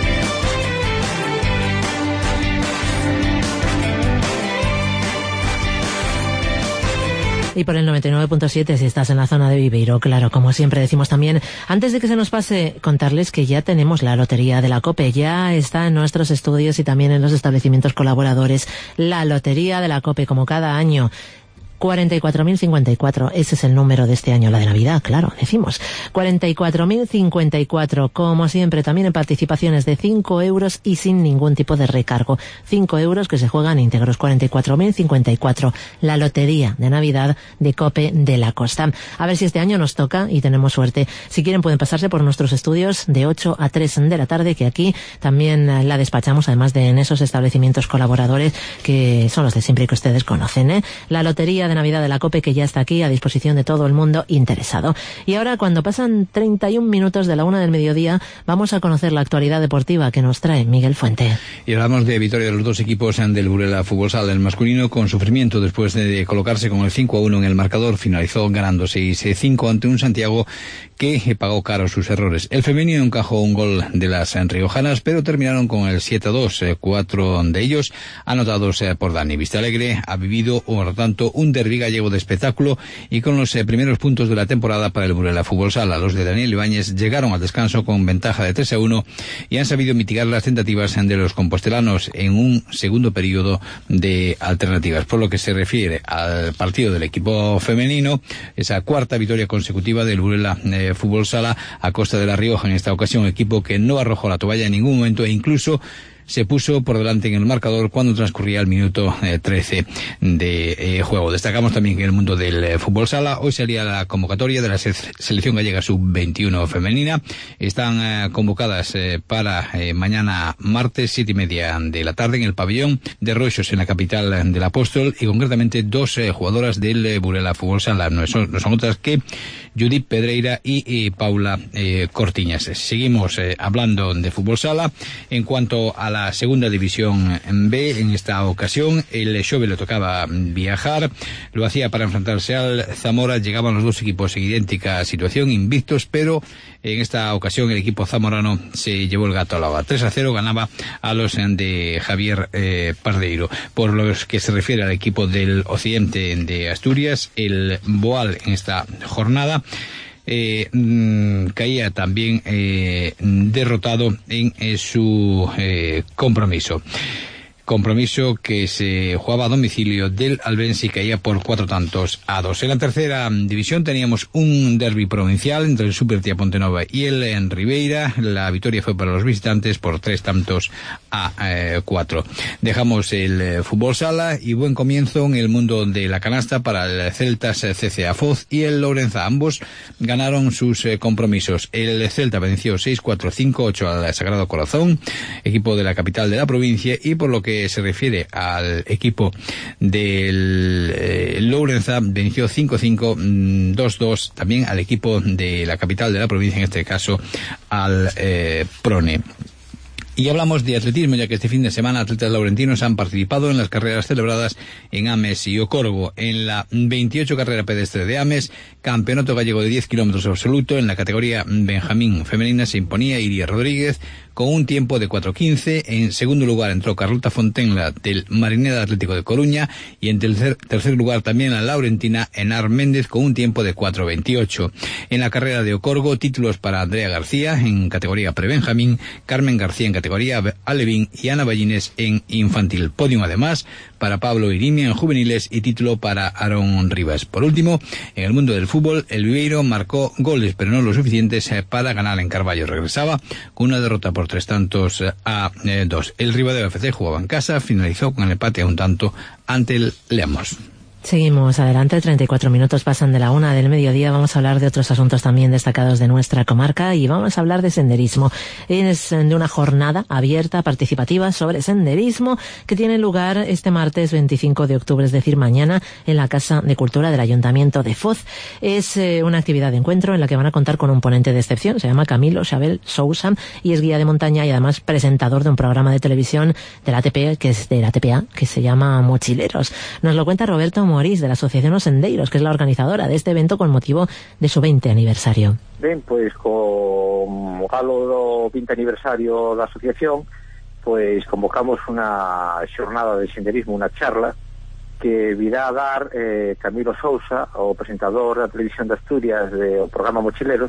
Y por el noventa y nueve punto siete si estás en la zona de Viveiro. Claro, como siempre decimos también, antes de que se nos pase, contarles que ya tenemos la lotería de la COPE. Ya está en nuestros estudios y también en los establecimientos colaboradores la lotería de la COPE, como cada año. cuarenta y cuatro mil cincuenta y cuatro, ese es el número de este año, la de Navidad, claro, decimos. cuarenta y cuatro mil cincuenta y cuatro, como siempre, también en participaciones de cinco euros y sin ningún tipo de recargo. cinco euros que se juegan íntegros, cuarenta y cuatro mil cincuenta y cuatro, la lotería de Navidad de COPE de la Costa. A ver si este año nos toca y tenemos suerte. Si quieren pueden pasarse por nuestros estudios de ocho a tres de la tarde, que aquí también la despachamos, además de en esos establecimientos colaboradores que son los de siempre y que ustedes conocen, ¿eh? La lotería de Navidad de la COPE, que ya está aquí a disposición de todo el mundo interesado. Y ahora, cuando pasan treinta y un minutos de la una del mediodía, vamos a conocer la actualidad deportiva que nos trae Miguel Fuente. Y hablamos de victoria de los dos equipos del Burela Fútbol Sala. El masculino, con sufrimiento después de colocarse con el cinco a uno en el marcador, finalizó ganando seis a cinco ante un Santiago que pagó caro sus errores. El femenino encajó un gol de las riojanas, pero terminaron con el siete a dos, cuatro de ellos anotados por Dani. Vistalegre ha vivido, por tanto, un derbi gallego de espectáculo y con los primeros puntos de la temporada para el Burela Fútbol Sala. Los de Daniel Ibáñez llegaron al descanso con ventaja de tres a uno y han sabido mitigar las tentativas de los compostelanos en un segundo periodo de alternativas. Por lo que se refiere al partido del equipo femenino, esa cuarta victoria consecutiva del Burela eh, Fútbol Sala a costa de La Rioja, en esta ocasión equipo que no arrojó la toalla en ningún momento e incluso se puso por delante en el marcador cuando transcurría el minuto eh, trece de eh, juego. Destacamos también que en el mundo del eh, fútbol sala hoy salía la convocatoria de la se selección gallega sub veintiuno femenina. Están eh, convocadas eh, para eh, mañana martes siete y media de la tarde en el pabellón de Roixos, en la capital del Apóstol, y concretamente dos eh, jugadoras del eh, Burela Fútbol Sala. No son, no son otras que Judith Pedreira y eh, Paula eh, Cortiñas. Seguimos eh, hablando de fútbol sala. En cuanto a la segunda división B, en esta ocasión el Xove le tocaba viajar, lo hacía para enfrentarse al Zamora. Llegaban los dos equipos en idéntica situación, invictos, pero en esta ocasión el equipo zamorano se llevó el gato al agua. tres a cero ganaba a los de Javier eh, Pardeiro. Por lo que se refiere al equipo del occidente de Asturias, el Boal en esta jornada Eh, mmm, caía también eh, derrotado en eh, su eh, compromiso. Compromiso que se jugaba a domicilio del Albense y caía por cuatro tantos a dos. En la tercera división teníamos un derbi provincial entre el Supertía Pontenova y el en Ribeira. La victoria fue para los visitantes por tres tantos a eh, cuatro. Dejamos el eh, fútbol sala y buen comienzo en el mundo de la canasta para el Celtas C C A Foz y el Lourenza. Ambos ganaron sus eh, compromisos. El Celta venció seis cuatro cinco ocho al Sagrado Corazón, equipo de la capital de la provincia, y por lo que se refiere al equipo del eh, Lourenza, venció cinco cinco dos dos también al equipo de la capital de la provincia, en este caso al eh, Prone. Y hablamos de atletismo, ya que este fin de semana atletas laurentinos han participado en las carreras celebradas en Ames y Ocorgo. En la veintiocho carrera pedestre de Ames, campeonato gallego de diez kilómetros absoluto, en la categoría Benjamín femenina se imponía Iria Rodríguez con un tiempo de cuatro quince. En segundo lugar entró Carlota Fontenla del Marineda Atlético de Coruña, y en tercer, tercer lugar también la laurentina Enar Méndez con un tiempo de cuatro veintiocho. En la carrera de Ocorgo, títulos para Andrea García en categoría prebenjamín, Carmen García en categoría alevín y Ana Ballines en infantil. Podio además para Pablo Irimia en juveniles y título para Aaron Rivas. Por último, en el mundo del fútbol, el Viveiro marcó goles, pero no lo suficientes para ganar en Carballo. Regresaba con una derrota por tres tantos a eh, dos. El Ribadeo F C jugaba en casa, finalizó con el empate a un tanto ante el Leamos. Seguimos adelante, treinta y cuatro minutos pasan de la una del mediodía. Vamos a hablar de otros asuntos también destacados de nuestra comarca y vamos a hablar de senderismo. Es de una jornada abierta, participativa sobre senderismo que tiene lugar este martes veinticinco de octubre, es decir, mañana, en la Casa de Cultura del Ayuntamiento de Foz. Es eh, una actividad de encuentro en la que van a contar con un ponente de excepción. Se llama Camilo Xabel Sousa y es guía de montaña y además presentador de un programa de televisión de la A T P, que es de la A T P A, que se llama Mochileros. Nos lo cuenta Roberto Morís, de la Asociación Os Sendeiros, que es la organizadora de este evento con motivo de su veinte aniversario. Ben, pois, con o galo do veinte aniversario da asociación, pois convocamos unha xornada de senderismo, unha charla que virá a dar eh, Camilo Sousa, o presentador da Televisión de Asturias do programa Mochileros,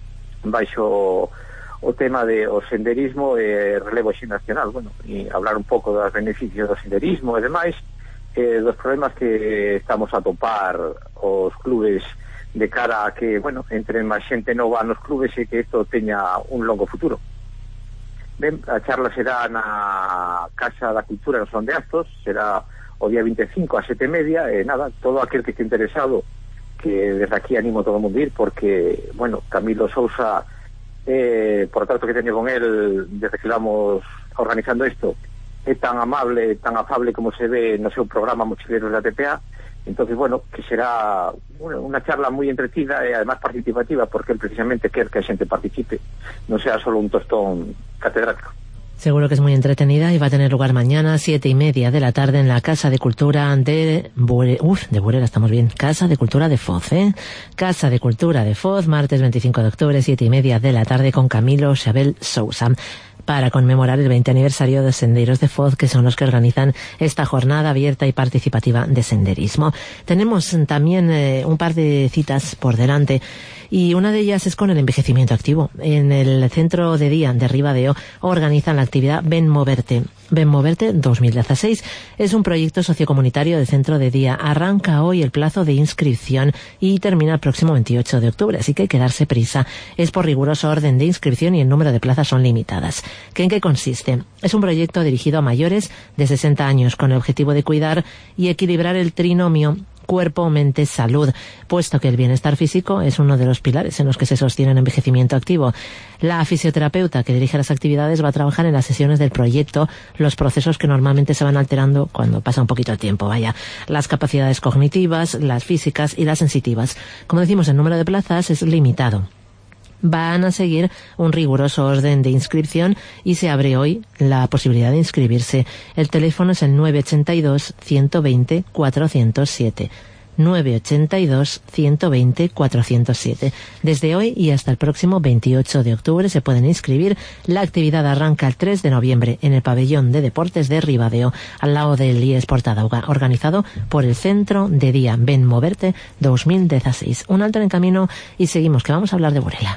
baixo o tema de o senderismo e relevo xeneracional, bueno, e hablar un pouco dos beneficios do senderismo e demais. eh, dos problemas que estamos a topar os clubes de cara a que, bueno, entre máis xente nova nos clubes e que isto teña un longo futuro. Ben, a charla será na Casa da Cultura no Salón de Actos, será o día veinticinco a sete e media, e nada, todo aquel que esté interesado, que desde aquí animo a todo o mundo ir, porque, bueno, Camilo Sousa, eh, por tanto que teño con él desde que vamos organizando isto, é tan amable, tan afable como se ve no seu programa Mochileros da T P A. Entonces, bueno, que será bueno, una charla muy entretida e además participativa, porque él precisamente quer que a xente participe, non sea solo un tostón catedrático. Seguro que es muy entretenida y va a tener lugar mañana, siete y media de la tarde, en la Casa de Cultura de Burela. Uf, de Burela, estamos bien. Casa de Cultura de Foz, ¿eh? Casa de Cultura de Foz, martes veinticinco de octubre, siete y media de la tarde, con Camilo Xabel Sousa, para conmemorar el veinte aniversario de Senderos de Foz, que son los que organizan esta jornada abierta y participativa de senderismo. Tenemos también eh, un par de citas por delante, y una de ellas es con el envejecimiento activo. En el Centro de Día de Ribadeo organizan la actividad Ven Moverte. Ven Moverte dos mil dieciséis es un proyecto sociocomunitario del Centro de Día. Arranca hoy el plazo de inscripción y termina el próximo veintiocho de octubre, así que hay que darse prisa. Es por riguroso orden de inscripción y el número de plazas son limitadas. ¿En qué consiste? Es un proyecto dirigido a mayores de sesenta años con el objetivo de cuidar y equilibrar el trinomio cuerpo, mente, salud, puesto que el bienestar físico es uno de los pilares en los que se sostiene el envejecimiento activo. La fisioterapeuta que dirige las actividades va a trabajar en las sesiones del proyecto los procesos que normalmente se van alterando cuando pasa un poquito el tiempo, vaya, las capacidades cognitivas, las físicas y las sensitivas. Como decimos, el número de plazas es limitado. Van a seguir un riguroso orden de inscripción y se abre hoy la posibilidad de inscribirse. El teléfono es el nueve ochenta y dos, ciento veinte, cuatrocientos siete. nueve ochenta y dos, ciento veinte, cuatrocientos siete. Desde hoy y hasta el próximo veintiocho de octubre se pueden inscribir. La actividad arranca el tres de noviembre en el pabellón de deportes de Ribadeo, al lado del I E S Portadauga, organizado por el Centro de Día Ven Moverte dos mil dieciséis. Un alto en el camino y seguimos, que vamos a hablar de Burela.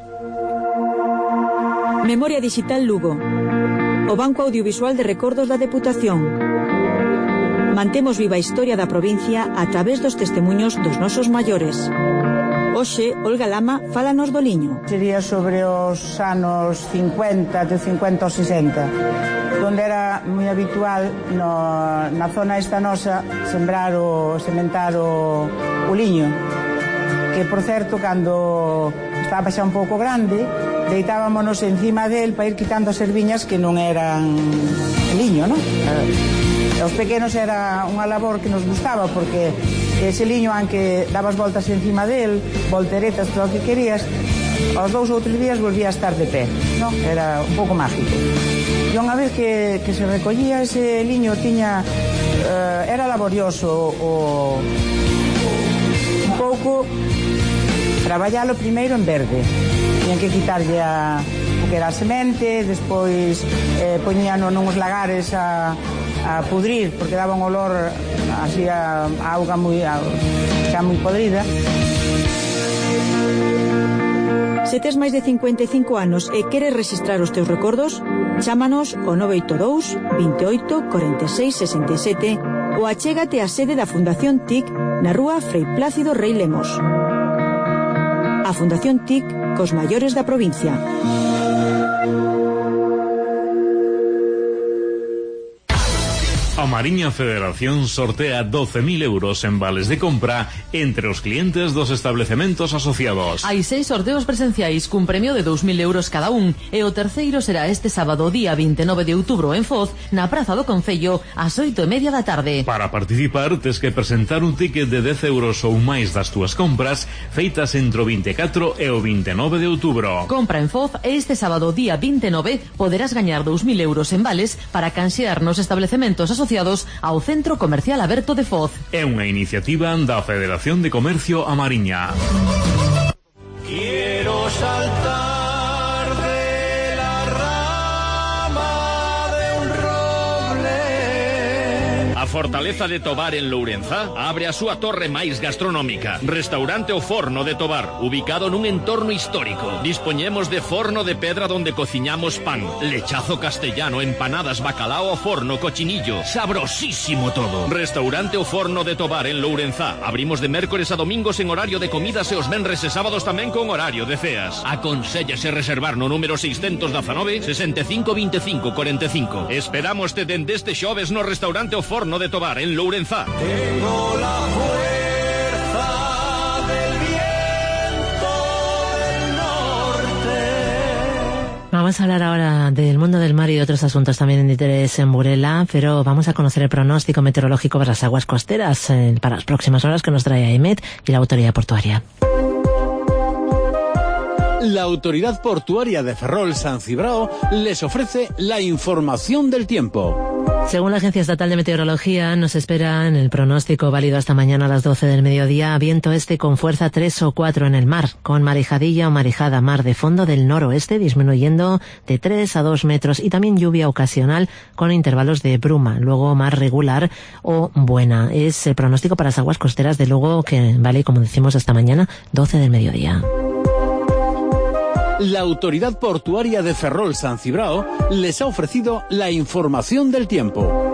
Memoria Digital Lugo, o Banco Audiovisual de Recordos da Deputación. Mantemos viva a historia da provincia a través dos testemunhos dos nosos maiores. Hoxe, Olga Lama fálanos do liño. Sería sobre os anos cincuenta, de cincuenta aos sesenta, donde era moi habitual no, na zona esta nosa sembrar o sementar o, o liño, que por certo, cando estaba xa un pouco grande, deitábamonos encima del para ir quitando as erviñas que non eran liño, non? E os pequenos era unha labor que nos gustaba, porque ese liño, aunque dabas voltas encima del, volteretas, todo o que querías, aos dous ou tres días volvía a estar de pé, non? Era un pouco mágico. E unha vez que, que se recollía ese liño, tiña eh, era laborioso o, un pouco traballalo primeiro en verde. Tiñan que quitarlle a, o que era a semente, despois eh, poñíano nuns lagares a, a pudrir, porque daba un olor así a, a auga moi, a, xa moi podrida. Se tes máis de cincuenta e cinco anos e queres registrar os teus recordos, chámanos ao nove oito dous, veintioito, cuarenta e seis, sesenta e sete ou achégate á sede da Fundación T I C na rúa Frei Plácido Rei Lemos. A Fundación T I C cos maiores da provincia. A Mariña Federación sortea doce mil euros en vales de compra entre os clientes dos establecementos asociados. Hai seis sorteos presenciais cun premio de dous mil euros cada un, e o terceiro será este sábado día veintinueve de outubro en Foz, na Praza do Concello, ás oito e media da tarde. Para participar tes que presentar un ticket de dez euros ou máis das túas compras feitas entre o vinte e catro e o veintinueve de outubro. Compra en Foz e este sábado día veintinueve poderás gañar dous mil euros en vales para canxear nos establecementos asociados ao Centro Comercial Aberto de Foz. É unha iniciativa da Federación de Comercio A Mariña. Quiero saltar de la rama de un roble. A Fortaleza de Tobar en Lourenzá abre a súa torre máis gastronómica. Restaurante O Forno de Tobar, ubicado nun entorno histórico. Dispoñemos de forno de pedra donde cociñamos pan, lechazo castellano, empanadas, bacalao ao forno, cochinillo. Sabrosísimo todo. Restaurante O Forno de Tobar en Lourenzá. Abrimos de mércores a domingos en horario de comidas e os venres e sábados tamén con horario de ceas. Aconsellase reservar no número seiscentos diecinueve, sesenta e cinco, veinticinco, cuarenta e cinco. Esperamos te dende este xoves no Restaurante O Forno de Tobar en Lourenzá. Tengo la fuerza del viento del norte. Vamos a hablar ahora del mundo del mar y de otros asuntos también de interés en Burela, pero vamos a conocer el pronóstico meteorológico para las aguas costeras eh, para las próximas horas que nos trae AEMET y la Autoridad Portuaria. La Autoridad Portuaria de Ferrol San Cibrao les ofrece la información del tiempo. Según la Agencia Estatal de Meteorología, nos espera en el pronóstico válido hasta mañana a las doce del mediodía viento este con fuerza tres o cuatro en el mar, con marejadilla o marejada mar de fondo del noroeste disminuyendo de tres a dos metros y también lluvia ocasional con intervalos de bruma, luego mar regular o buena. Es el pronóstico para las aguas costeras de Lugo que vale, como decimos, hasta mañana doce del mediodía. La Autoridad Portuaria de Ferrol San Cibrao les ha ofrecido la información del tiempo.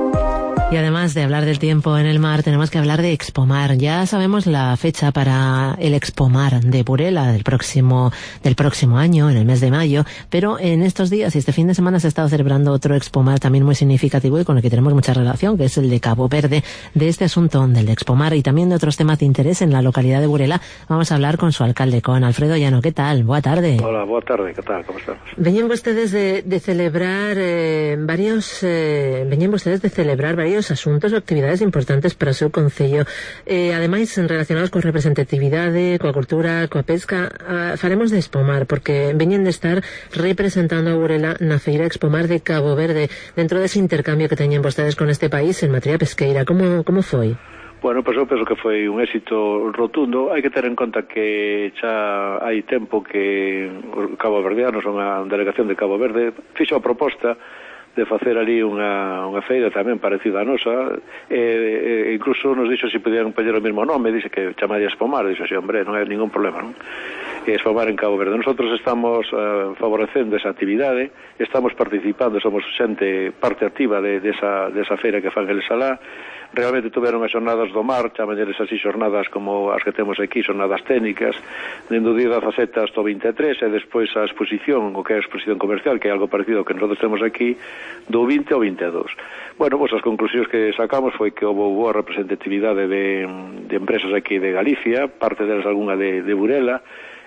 Y además de hablar del tiempo en el mar, tenemos que hablar de Expomar. Ya sabemos la fecha para el Expomar de Burela del próximo, del próximo año, en el mes de mayo, pero en estos días y este fin de semana se ha estado celebrando otro Expomar también muy significativo y con el que tenemos mucha relación, que es el de Cabo Verde. De este asunto del de Expomar y también de otros temas de interés en la localidad de Burela, vamos a hablar con su alcalde, con Alfredo Llano. ¿Qué tal? Boa tarde. Hola, boa tarde. ¿Qué tal? ¿Cómo estamos? Veñen ustedes de, de celebrar eh, varios, eh, veñen ustedes de celebrar varios asuntos ou actividades importantes para o seu concello. Eh, ademais, relacionados coa representatividade, coa cultura, coa pesca, ah, faremos de Expomar, porque veñen de estar representando a Burela na Feira Expomar de Cabo Verde, dentro dese intercambio que teñen vostedes con este país en materia pesqueira. Como, como foi? Bueno, pois eu penso que foi un éxito rotundo. Hai que ter en conta que xa hai tempo que os caboverdianos, unha delegación de Cabo Verde, fixo a proposta de facer ali unha, unha feira tamén parecida a nosa, e, e incluso nos dixo se si podían poñer o mesmo nome, dixe que chamaría Expomar, dixo, si, hombre, non hai ningún problema, non? E Expomar en Cabo Verde. Nosotros estamos uh, favorecendo esa actividade, estamos participando, somos xente parte activa de, de, esa, de esa feira que fan eles alá. Realmente tuveron as xornadas do mar, chamanlles así xornadas como as que temos aquí, xornadas técnicas, dende o día dezasete hasta o vinte e tres, e despois a exposición, o que é a exposición comercial, que é algo parecido ao que nosotros temos aquí, do vinte ao vinte e dos. Bueno, pois as conclusións que sacamos foi que houve boa representatividade de, de empresas aquí de Galicia, parte delas algunha de, de Burela,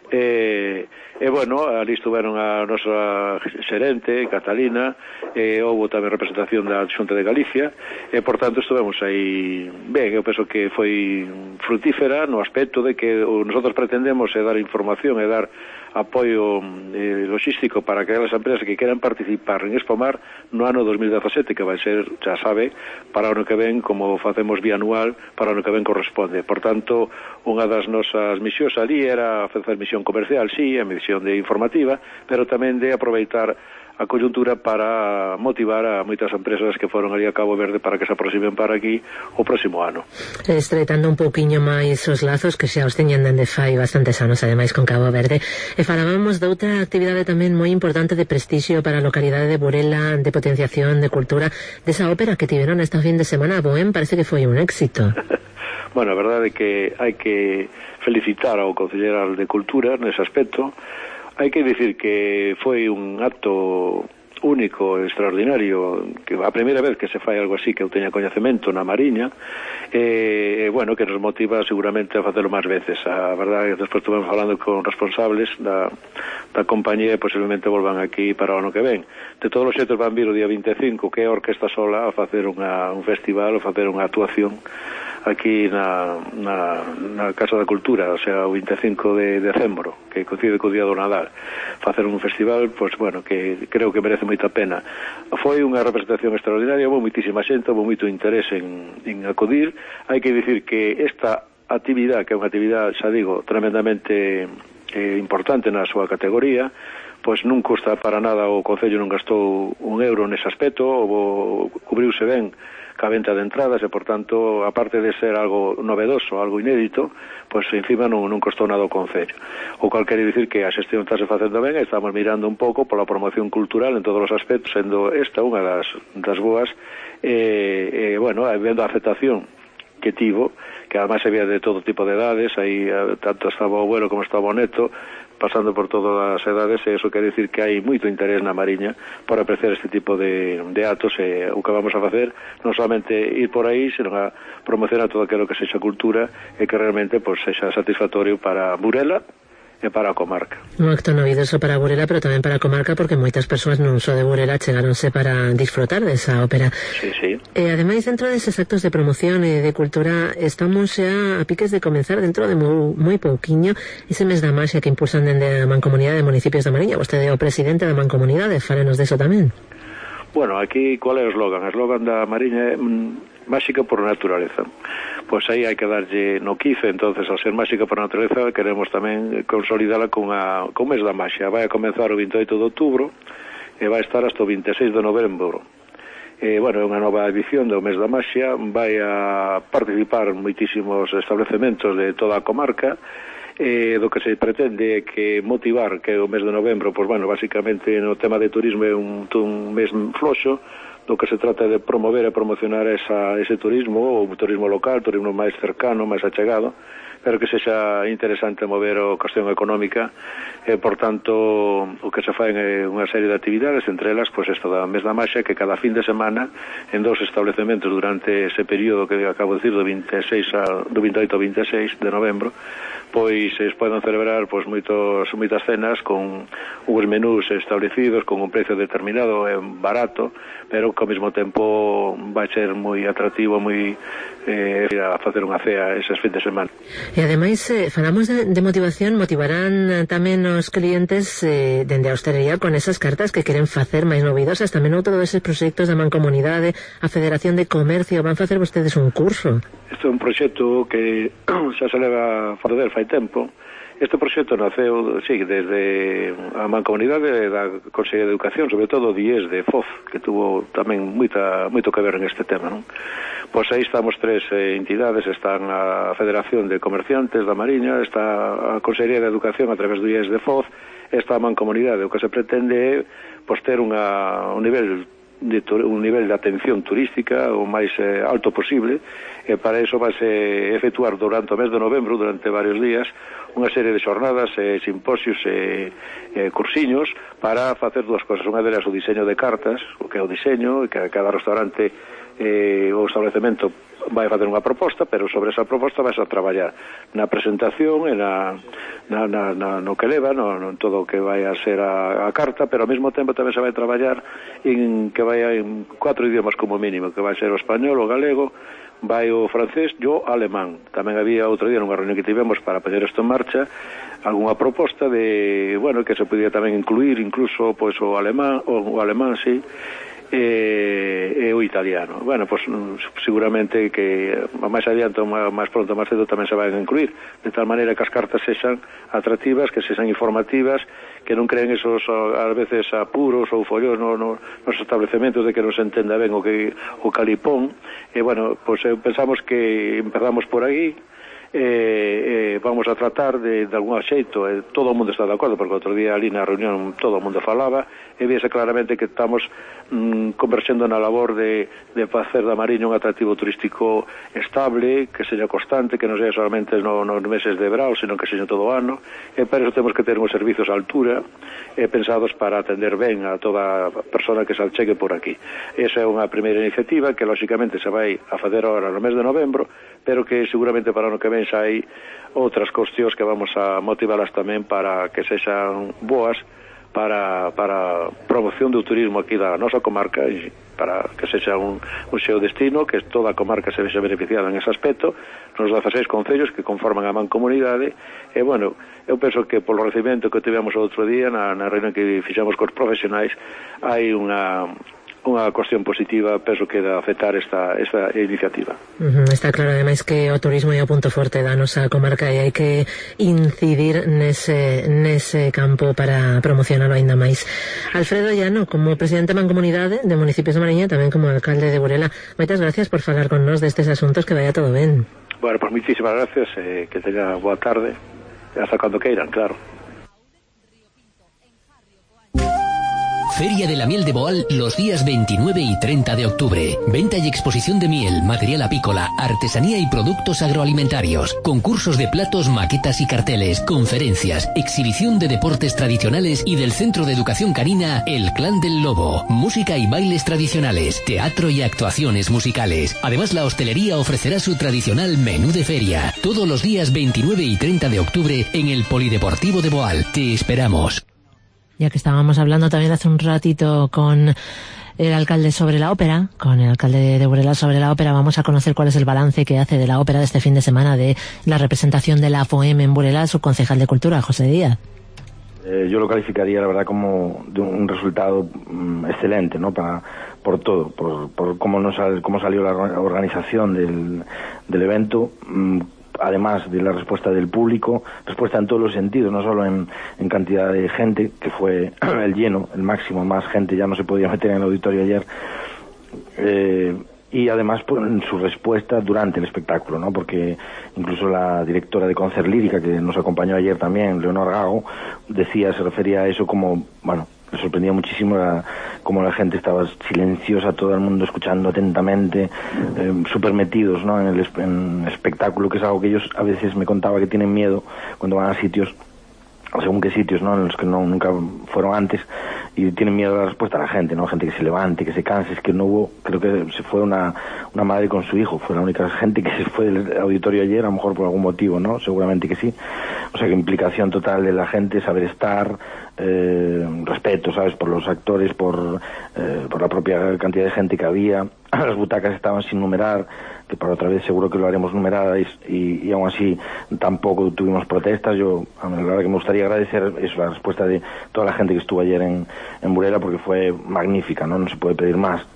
e, e bueno, ali estuveron a nosa xerente, Catalina, e houve tamén representación da Xunta de Galicia, e por tanto estuvemos aí ben. Eu penso que foi frutífera no aspecto de que o nosotros pretendemos é dar información e dar apoio eh, logístico para aquelas empresas que queran participar en Expomar no ano dos mil dezasete, que vai ser, xa sabe, para o ano que ven, como facemos bianual, para o ano que ven corresponde. Por tanto, unha das nosas misións ali era facer misión comercial, sí, a misión de informativa, pero tamén de aproveitar a coyuntura para motivar a moitas empresas que foron ali a Cabo Verde para que se aproximen para aquí o próximo ano. Estreitando un pouquiño máis os lazos que xa os teñen dende fai bastantes anos, ademais, con Cabo Verde. E falábamos de outra actividade tamén moi importante de prestixio para a localidade de Burela, de potenciación, de cultura, desa ópera que tiveron esta fin de semana a Boén, parece que foi un éxito. Bueno, a verdade é que hai que felicitar ao Concelleiro de Cultura nese aspecto. Hai que dicir que foi un acto único, extraordinario, que a primeira vez que se fai algo así que eu teña coñecemento na Mariña, e, bueno, que nos motiva seguramente a facelo máis veces. A verdade é que despois estuvemos falando con responsables da, da compañía e posiblemente volvan aquí para o ano que ven. De todos os xeitos van vir o día vinte e cinco, que é a Orquesta Sola, a facer unha, un festival, a facer unha actuación aquí na, na, na Casa da Cultura, o sea, o vinte e cinco de decembro, que coincide co día do Nadal. Facer un festival, pois, bueno, que creo que merece moita pena. Foi unha representación extraordinaria, houve moitísima xente, houve moito interés en, en acudir. Hai que dicir que esta actividade, que é unha actividade, xa digo, tremendamente eh, importante na súa categoría, pois non custa para nada, o Concello non gastou un euro nese aspecto, ou cubriuse ben ca venta de entradas e, por tanto, aparte de ser algo novedoso, algo inédito, pois encima non, non costou nada o Concello. O cual quere dicir que a xestión está se facendo ben e estamos mirando un pouco pola promoción cultural en todos os aspectos, sendo esta unha das, das boas, e, e bueno, vendo a aceptación que tivo, que además había de todo tipo de edades, aí tanto estaba o abuelo como estaba o neto, pasando por todas as edades, e iso quere dicir que hai moito interés na Mariña por apreciar este tipo de, de actos, e o que vamos a facer non solamente ir por aí, senón a promocionar todo aquilo que sexa cultura e que realmente pues, sexa satisfactorio para Burela e para a comarca. Un acto novidoso para Burela, pero tamén para a comarca, porque moitas persoas non só de Burela chegáronse para disfrutar desa ópera. Sí, sí. E ademais, dentro deses actos de promoción e de cultura, estamos xa a piques de comenzar dentro de moi, moi pouquiño ese mes da Maxia que impulsan dende a Mancomunidade de Municipios da Mariña. Vostede é o presidente da Mancomunidade, fálenos deso tamén. Bueno, aquí, qual é o eslogan? O eslogan da Mariña é mm, máxica por naturaleza. Pois aí hai que darlle no quife, entonces, ao ser máxica por naturaleza, queremos tamén consolidala con, a, con o mes da Maxia. Vai a comenzar o veintioito de outubro e vai estar hasta o vinte e seis de novembro. E, bueno, é unha nova edición do mes da Maxia, vai a participar moitísimos establecementos de toda a comarca, e do que se pretende é que motivar que o mes de novembro, pois, bueno, basicamente no tema de turismo é un, un mes floxo, do que se trata de promover e promocionar esa, ese turismo, o turismo local, turismo máis cercano, máis achegado, pero que sexa interesante mover a cuestión económica, e, por tanto, o que se fai é unha serie de actividades, entre elas, pois, esta da mes da Maxia, que cada fin de semana, en dos establecementos durante ese período que acabo de decir, do, veintiséis a, do veintioito ao vinte e seis de novembro, pois se poden celebrar pois moitos moitas cenas con uns menús establecidos con un precio determinado e barato, pero que ao mesmo tempo vai ser moi atractivo, moi eh, a facer unha cea esas fin de semana. E ademais, eh, falamos de, de motivación, motivarán tamén os clientes eh, dende a hostelería con esas cartas que queren facer máis novidosas, tamén outro deses proxectos da Mancomunidade, a Federación de Comercio, van facer vostedes un curso? Este é un proxecto que xa se leva a fazer fai tempo. Este proxecto naceu, sí, desde a Mancomunidade da Consellería de Educación, sobre todo o D I E S de F O F, que tuvo tamén moita, moito que ver en este tema, non? Pois aí estamos tres eh, entidades, están a Federación de Comerciantes da Mariña, está a Consellería de Educación a través do D I E S de F O F, está a Mancomunidade. O que se pretende é pois, ter unha, un nivel de un nivel de atención turística o máis eh, alto posible, e para iso vai se efectuar durante o mes de novembro, durante varios días, unha serie de xornadas, eh, simposios e eh, cursiños para facer dúas cosas. Unha delas o diseño de cartas, o que é o diseño, e que cada restaurante eh, o establecemento vai facer unha proposta, pero sobre esa proposta vais a traballar na presentación e na, na, na, na no que leva, no, no, en todo o que vai a ser a, a carta, pero ao mesmo tempo tamén se vai traballar en que vai en cuatro idiomas como mínimo, que vai ser o español, o galego, vai o francés e o alemán. Tamén había outro día nunha reunión que tivemos para poñer isto en marcha, algunha proposta de, bueno, que se podía tamén incluir incluso pois o alemán, o, o alemán, sí, e, e o italiano. Bueno, pois seguramente que máis adiante, máis pronto, máis cedo tamén se van a incluir, de tal maneira que as cartas sexan atractivas, que sexan informativas, que non creen esos, ás veces, apuros ou follos no, no, nos establecementos de que non se entenda ben o que o calipón. E, bueno, pois pensamos que empezamos por aí, eh, eh, vamos a tratar de, de algún xeito, eh, todo o mundo está de acordo, porque outro día ali na reunión todo o mundo falaba, e viese claramente que estamos mm, converxendo na labor de, de facer da Mariña un atractivo turístico estable, que seña constante, que non sexa solamente no, nos meses de verão, sino que seña todo o ano, e para iso temos que ter uns servizos a altura, eh, pensados para atender ben a toda persona que se achegue por aquí. Esa é unha primeira iniciativa que, lóxicamente, se vai a facer agora no mes de novembro, pero que seguramente para o ano que ven xa hai outras cuestións que vamos a motivalas tamén para que sexan boas para, para promoción do turismo aquí da nosa comarca, e para que sexa un, un xeo destino, que toda a comarca se vexa beneficiada en ese aspecto, nos dezaseis concellos que conforman a Mancomunidade. E, bueno, eu penso que polo recibimento que tivemos outro día na, na reunión que fixamos cos profesionais, hai unha unha cuestión positiva, penso que da afectar esta, esta iniciativa. Uh-huh, está claro, ademais, que o turismo é o punto forte da nosa comarca e hai que incidir nese, nese campo para promocionarlo aínda máis. Alfredo Llano, como presidente da Mancomunidade de Municipios de Mariña, tamén como alcalde de Burela, moitas gracias por falar con nós destes asuntos, que vaya todo ben. Bueno, pues muchísimas gracias, eh, que tenga boa tarde, hasta cuando queiran, claro. Feria de la Miel de Boal los días veintinueve y treinta de octubre. Venta y exposición de miel, material apícola, artesanía y productos agroalimentarios. Concursos de platos, maquetas y carteles, conferencias, exhibición de deportes tradicionales y del Centro de Educación Canina El Clan del Lobo. Música y bailes tradicionales, teatro y actuaciones musicales. Además, la hostelería ofrecerá su tradicional menú de feria. Todos los días veintinueve y treinta de octubre en el Polideportivo de Boal. Te esperamos. Ya que estábamos hablando también hace un ratito con el alcalde sobre la ópera, con el alcalde de Burela sobre la ópera, vamos a conocer cuál es el balance que hace de la ópera de este fin de semana, de la representación de la FOEM en Burela, su concejal de Cultura, José Díaz. Eh, yo lo calificaría, la verdad, como de un resultado um, excelente, ¿no? Para, por todo, por, por cómo, nos, cómo salió la organización del, del evento, um, además de la respuesta del público, respuesta en todos los sentidos, no solo en, en cantidad de gente, que fue el lleno, el máximo, más gente ya no se podía meter en el auditorio ayer, eh, y además pues, en su respuesta durante el espectáculo, ¿no? Porque incluso la directora de Concert Lírica, que nos acompañó ayer también, Leonor Gago, decía, se refería a eso como, bueno, me sorprendía muchísimo la, cómo la gente estaba silenciosa, todo el mundo escuchando atentamente, eh, súper metidos, ¿no? en, el, en el espectáculo, que es algo que ellos a veces me contaba que tienen miedo cuando van a sitios, según qué sitios, ¿no? En los que no, nunca fueron antes, y tienen miedo a la respuesta a la gente, ¿no? Gente que se levante, que se canse. Es que no hubo, creo que se fue una, una madre con su hijo, fue la única gente que se fue del auditorio ayer, a lo mejor por algún motivo, ¿no? Seguramente que sí. O sea, que implicación total de la gente, saber estar, eh, respeto, ¿sabes? Por los actores, por, eh, por la propia cantidad de gente que había. Las butacas estaban sin numerar, que para otra vez seguro que lo haremos numeradas, y, y aún así tampoco tuvimos protestas. Yo, a la verdad que me gustaría agradecer eso, la respuesta de toda la gente que estuvo ayer en, en Burela, porque fue magnífica, ¿no? No se puede pedir más.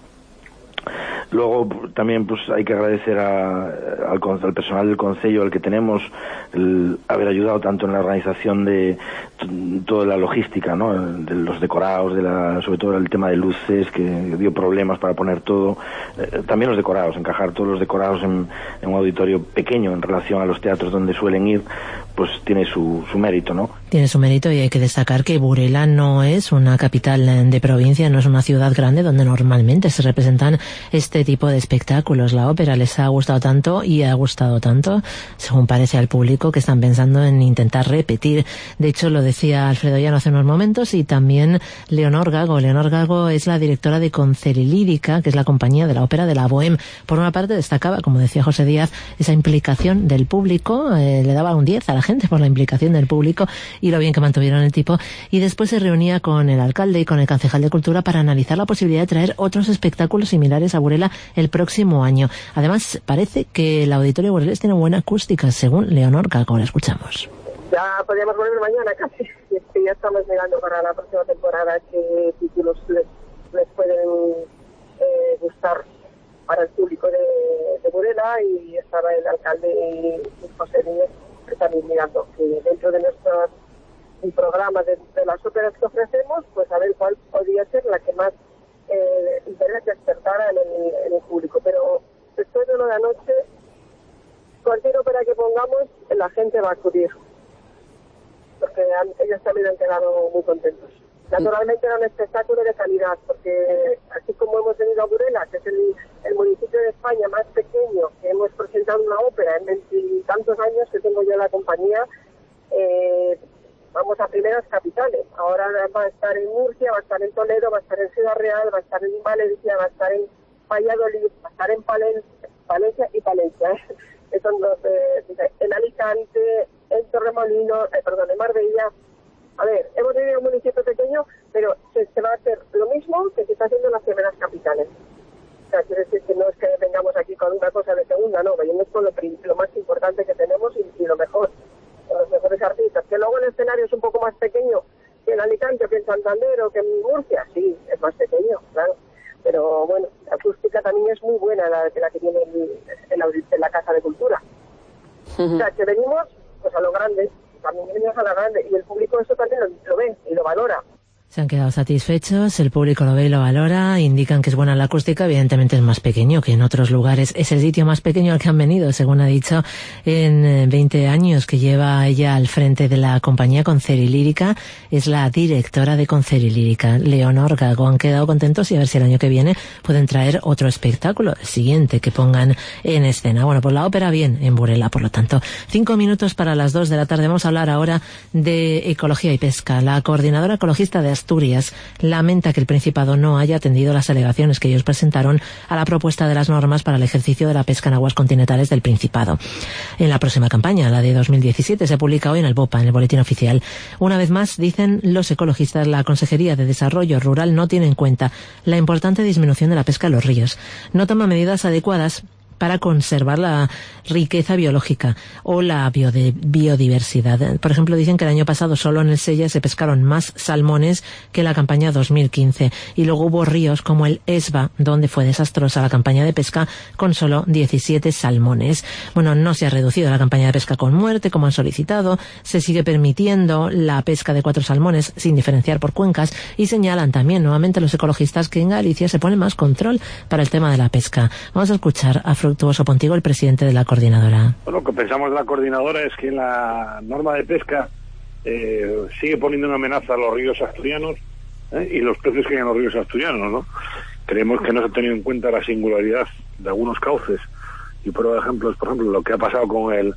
Luego también pues hay que agradecer a, al, al personal del Concello, al que tenemos, el haber ayudado tanto en la organización de toda la logística, ¿no? De los decorados, de la, sobre todo el tema de luces, que dio problemas para poner todo, eh, también los decorados, encajar todos los decorados en, en un auditorio pequeño en relación a los teatros donde suelen ir, pues tiene su, su mérito, ¿no? Tiene su mérito, y hay que destacar que Burela no es una capital de provincia, no es una ciudad grande donde normalmente se representan este tipo de espectáculos. La ópera les ha gustado tanto y ha gustado tanto, según parece al público, que están pensando en intentar repetir. De hecho, lo decía Alfredo Llano hace unos momentos, y también Leonor Gago. Leonor Gago es la directora de Concert Lírica, que es la compañía de la ópera de la Bohème. Por una parte destacaba, como decía José Díaz, esa implicación del público, eh, le daba un diez a la gente por la implicación del público y lo bien que mantuvieron el tipo, y después se reunía con el alcalde y con el concejal de Cultura para analizar la posibilidad de traer otros espectáculos similares a Burela el próximo año. Además, parece que el auditorio burelés tiene buena acústica, según Leonor Gago. La escuchamos. Ya podríamos volver mañana casi, y es que ya estamos mirando para la próxima temporada qué títulos les, les pueden eh, gustar para el público de, de Burela, y estaba el alcalde y José Díaz también mirando que dentro de nuestros programas de, de las óperas que ofrecemos, pues a ver cuál podría ser la que más eh, interés despertara en el, en el público. Pero después de lo de anoche, cualquier ópera que pongamos, la gente va a acudir, porque han, ellos también han quedado muy contentos. Naturalmente era un espectáculo de calidad, porque así como hemos venido a Burela, que es el, el municipio de España más pequeño, que hemos presentado una ópera en veintitantos años que tengo yo en la compañía, eh, vamos a primeras capitales. Ahora va a estar en Murcia, va a estar en Toledo, va a estar en Ciudad Real, va a estar en Valencia, va a estar en Valladolid, va a estar en Palen, Palencia y Palencia. ¿eh? Son los, eh, en Alicante, en Torremolinos, eh, perdón, en Marbella. A ver, hemos vivido un municipio pequeño, pero se, se va a hacer lo mismo que se está haciendo en las primeras capitales. O sea, quiere decir que no es que vengamos aquí con una cosa de segunda, no, venimos con lo, lo más importante que tenemos y, y lo mejor, con los mejores artistas. Que luego el escenario es un poco más pequeño que en Alicante, que en Santander o que en Murcia, sí, es más pequeño, claro. pero bueno, la acústica también es muy buena, la, la que tiene el, el, el, en la Casa de Cultura. Uh-huh. O sea, que venimos pues a lo grande, también venimos a lo grande, y el público eso también lo, lo ve y lo valora. Se han quedado satisfechos, el público lo ve y lo valora, indican que es buena la acústica, evidentemente es más pequeño que en otros lugares, es el sitio más pequeño al que han venido, según ha dicho, en veinte años que lleva ella al frente de la compañía Concerilírica, es la directora de Concerilírica, Leonor Gago. Han quedado contentos y a ver si el año que viene pueden traer otro espectáculo, el siguiente que pongan en escena. Bueno, pues la ópera bien en Burela, por lo tanto. Cinco minutos para las dos de la tarde. Vamos a hablar ahora de ecología y pesca. La coordinadora ecologista de Asturias lamenta que el Principado no haya atendido las alegaciones que ellos presentaron a la propuesta de las normas para el ejercicio de la pesca en aguas continentales del Principado. En la próxima campaña, la de dos mil diecisiete, se publica hoy en el BOPA, en el Boletín Oficial. Una vez más, dicen los ecologistas, la Consejería de Desarrollo Rural no tiene en cuenta la importante disminución de la pesca en los ríos. No toma medidas adecuadas para conservar la riqueza biológica o la biodiversidad. Por ejemplo, dicen que el año pasado solo en el Sella se pescaron más salmones que en la campaña dos mil quince. Y luego hubo ríos como el Esba, donde fue desastrosa la campaña de pesca con solo diecisiete salmones. Bueno, no se ha reducido la campaña de pesca con muerte, como han solicitado. Se sigue permitiendo la pesca de cuatro salmones sin diferenciar por cuencas, y señalan también nuevamente los ecologistas que en Galicia se pone más control para el tema de la pesca. Vamos a escuchar a Fructuoso Pontigo, el presidente de la coordinadora. Bueno, lo que pensamos de la coordinadora es que la norma de pesca eh, sigue poniendo una amenaza a los ríos asturianos eh, y los peces que hay en los ríos asturianos, ¿no? Creemos que no se ha tenido en cuenta la singularidad de algunos cauces, y por ejemplo, por ejemplo lo que ha pasado con el,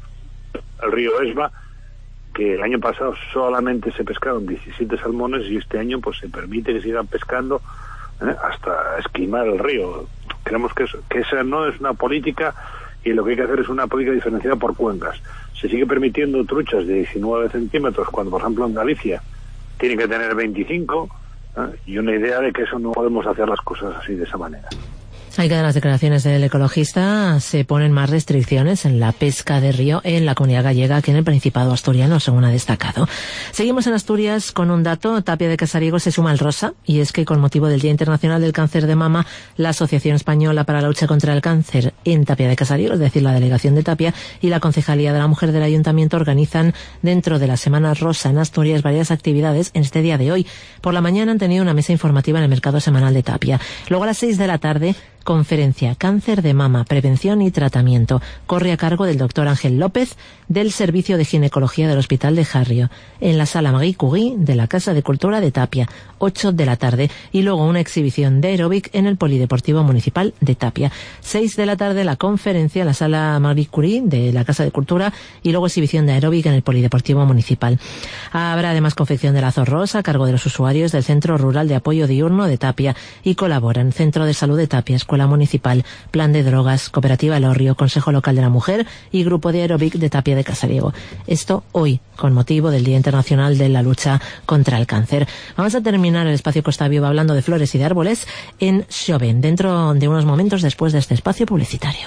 el río Esba, que el año pasado solamente se pescaron diecisiete salmones y este año pues se permite que sigan pescando eh, hasta esquimar el río. Creemos que, eso, que esa no es una política, y lo que hay que hacer es una política diferenciada por cuencas. Se sigue permitiendo truchas de diecinueve centímetros cuando, por ejemplo, en Galicia tienen que tener veinticinco, ¿eh? Y una idea de que eso no podemos hacer las cosas así de esa manera. Hay que dar las declaraciones del ecologista. Se ponen más restricciones en la pesca de río en la Comunidad Gallega que en el Principado asturiano, según ha destacado. Seguimos en Asturias con un dato. Tapia de Casariego se suma al rosa, y es que con motivo del Día Internacional del Cáncer de Mama, la Asociación Española para la Lucha contra el Cáncer en Tapia de Casariego, es decir, la delegación de Tapia, y la Concejalía de la Mujer del Ayuntamiento organizan dentro de la Semana Rosa en Asturias varias actividades en este día de hoy. Por la mañana han tenido una mesa informativa en el Mercado Semanal de Tapia. Luego a las seis de la tarde, conferencia Cáncer de Mama, Prevención y Tratamiento. Corre a cargo del doctor Ángel López, del Servicio de Ginecología del Hospital de Jarrio, en la Sala Marie Curie de la Casa de Cultura de Tapia, ocho de la tarde, y luego una exhibición de aeróbic en el Polideportivo Municipal de Tapia. seis de la tarde, la conferencia en la Sala Marie Curie de la Casa de Cultura, y luego exhibición de aeróbic en el Polideportivo Municipal. Habrá además confección de lazo rosa a cargo de los usuarios del Centro Rural de Apoyo Diurno de Tapia, y colaboran Centro de Salud de Tapia, Escuela Municipal, Plan de Drogas, Cooperativa El Orrio, Consejo Local de la Mujer y Grupo de Aeróbic de Tapia de Casariego. Esto hoy, con motivo del Día Internacional de la Lucha contra el Cáncer. Vamos a terminar el espacio Costa Viva hablando de flores y de árboles en Xoven, dentro de unos momentos después de este espacio publicitario.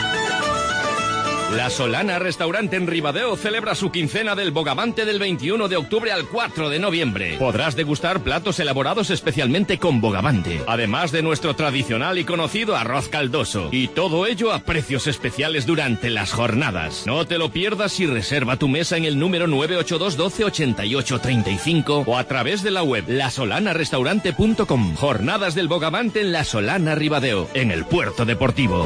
La Solana Restaurante en Ribadeo celebra su quincena del bogavante del veintiuno de octubre al cuatro de noviembre. Podrás degustar platos elaborados especialmente con bogavante, además de nuestro tradicional y conocido arroz caldoso. Y todo ello a precios especiales durante las jornadas. No te lo pierdas y reserva tu mesa en el número nueve ocho dos, doce, ochenta y ocho, treinta y cinco o a través de la web la solana restaurante punto com. Jornadas del bogavante en La Solana Ribadeo, en el Puerto Deportivo.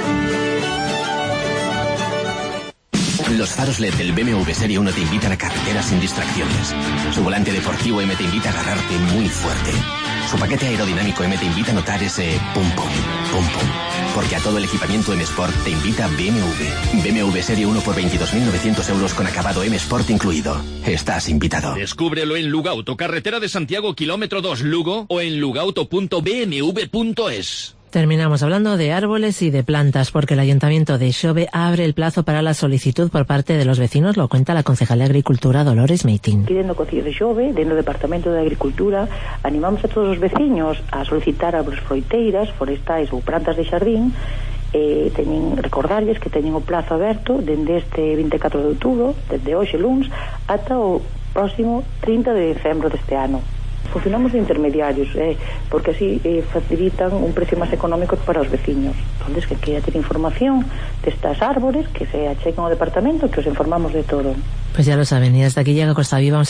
Los faros L E D del B M W Serie uno te invitan a carreteras sin distracciones. Su volante deportivo M te invita a agarrarte muy fuerte. Su paquete aerodinámico M te invita a notar ese pum pum, pum pum. Porque a todo el equipamiento M Sport te invita B M W. B M W Serie uno por veintidós mil novecientos euros con acabado M Sport incluido. Estás invitado. Descúbrelo en Lugauto, carretera de Santiago, kilómetro dos, Lugo, o en lugauto punto b m w punto es. Terminamos hablando de árboles y de plantas, porque el Ayuntamiento de Xove abre el plazo para la solicitud por parte de los vecinos, lo cuenta la concejal de Agricultura, Dolores Meitín. Aquí dentro do Concello de Xove, dentro do Departamento de Agricultura, animamos a todos os veciños a solicitar árboles froiteiras, forestais ou plantas de xardín. Eh, teñen, recordarlles que teñen o plazo aberto dende este vinte e catro de outubro, desde hoxe luns, ata o próximo trinta de decembro deste ano. funcionamos de intermediarios, eh, porque así eh, facilitan un precio más económico para os veciños. Entonces, que queira ter información destas árbores, que se acheguen ao departamento, que os informamos de todo. Pues ya lo saben, y hasta aquí llega Costa Viva.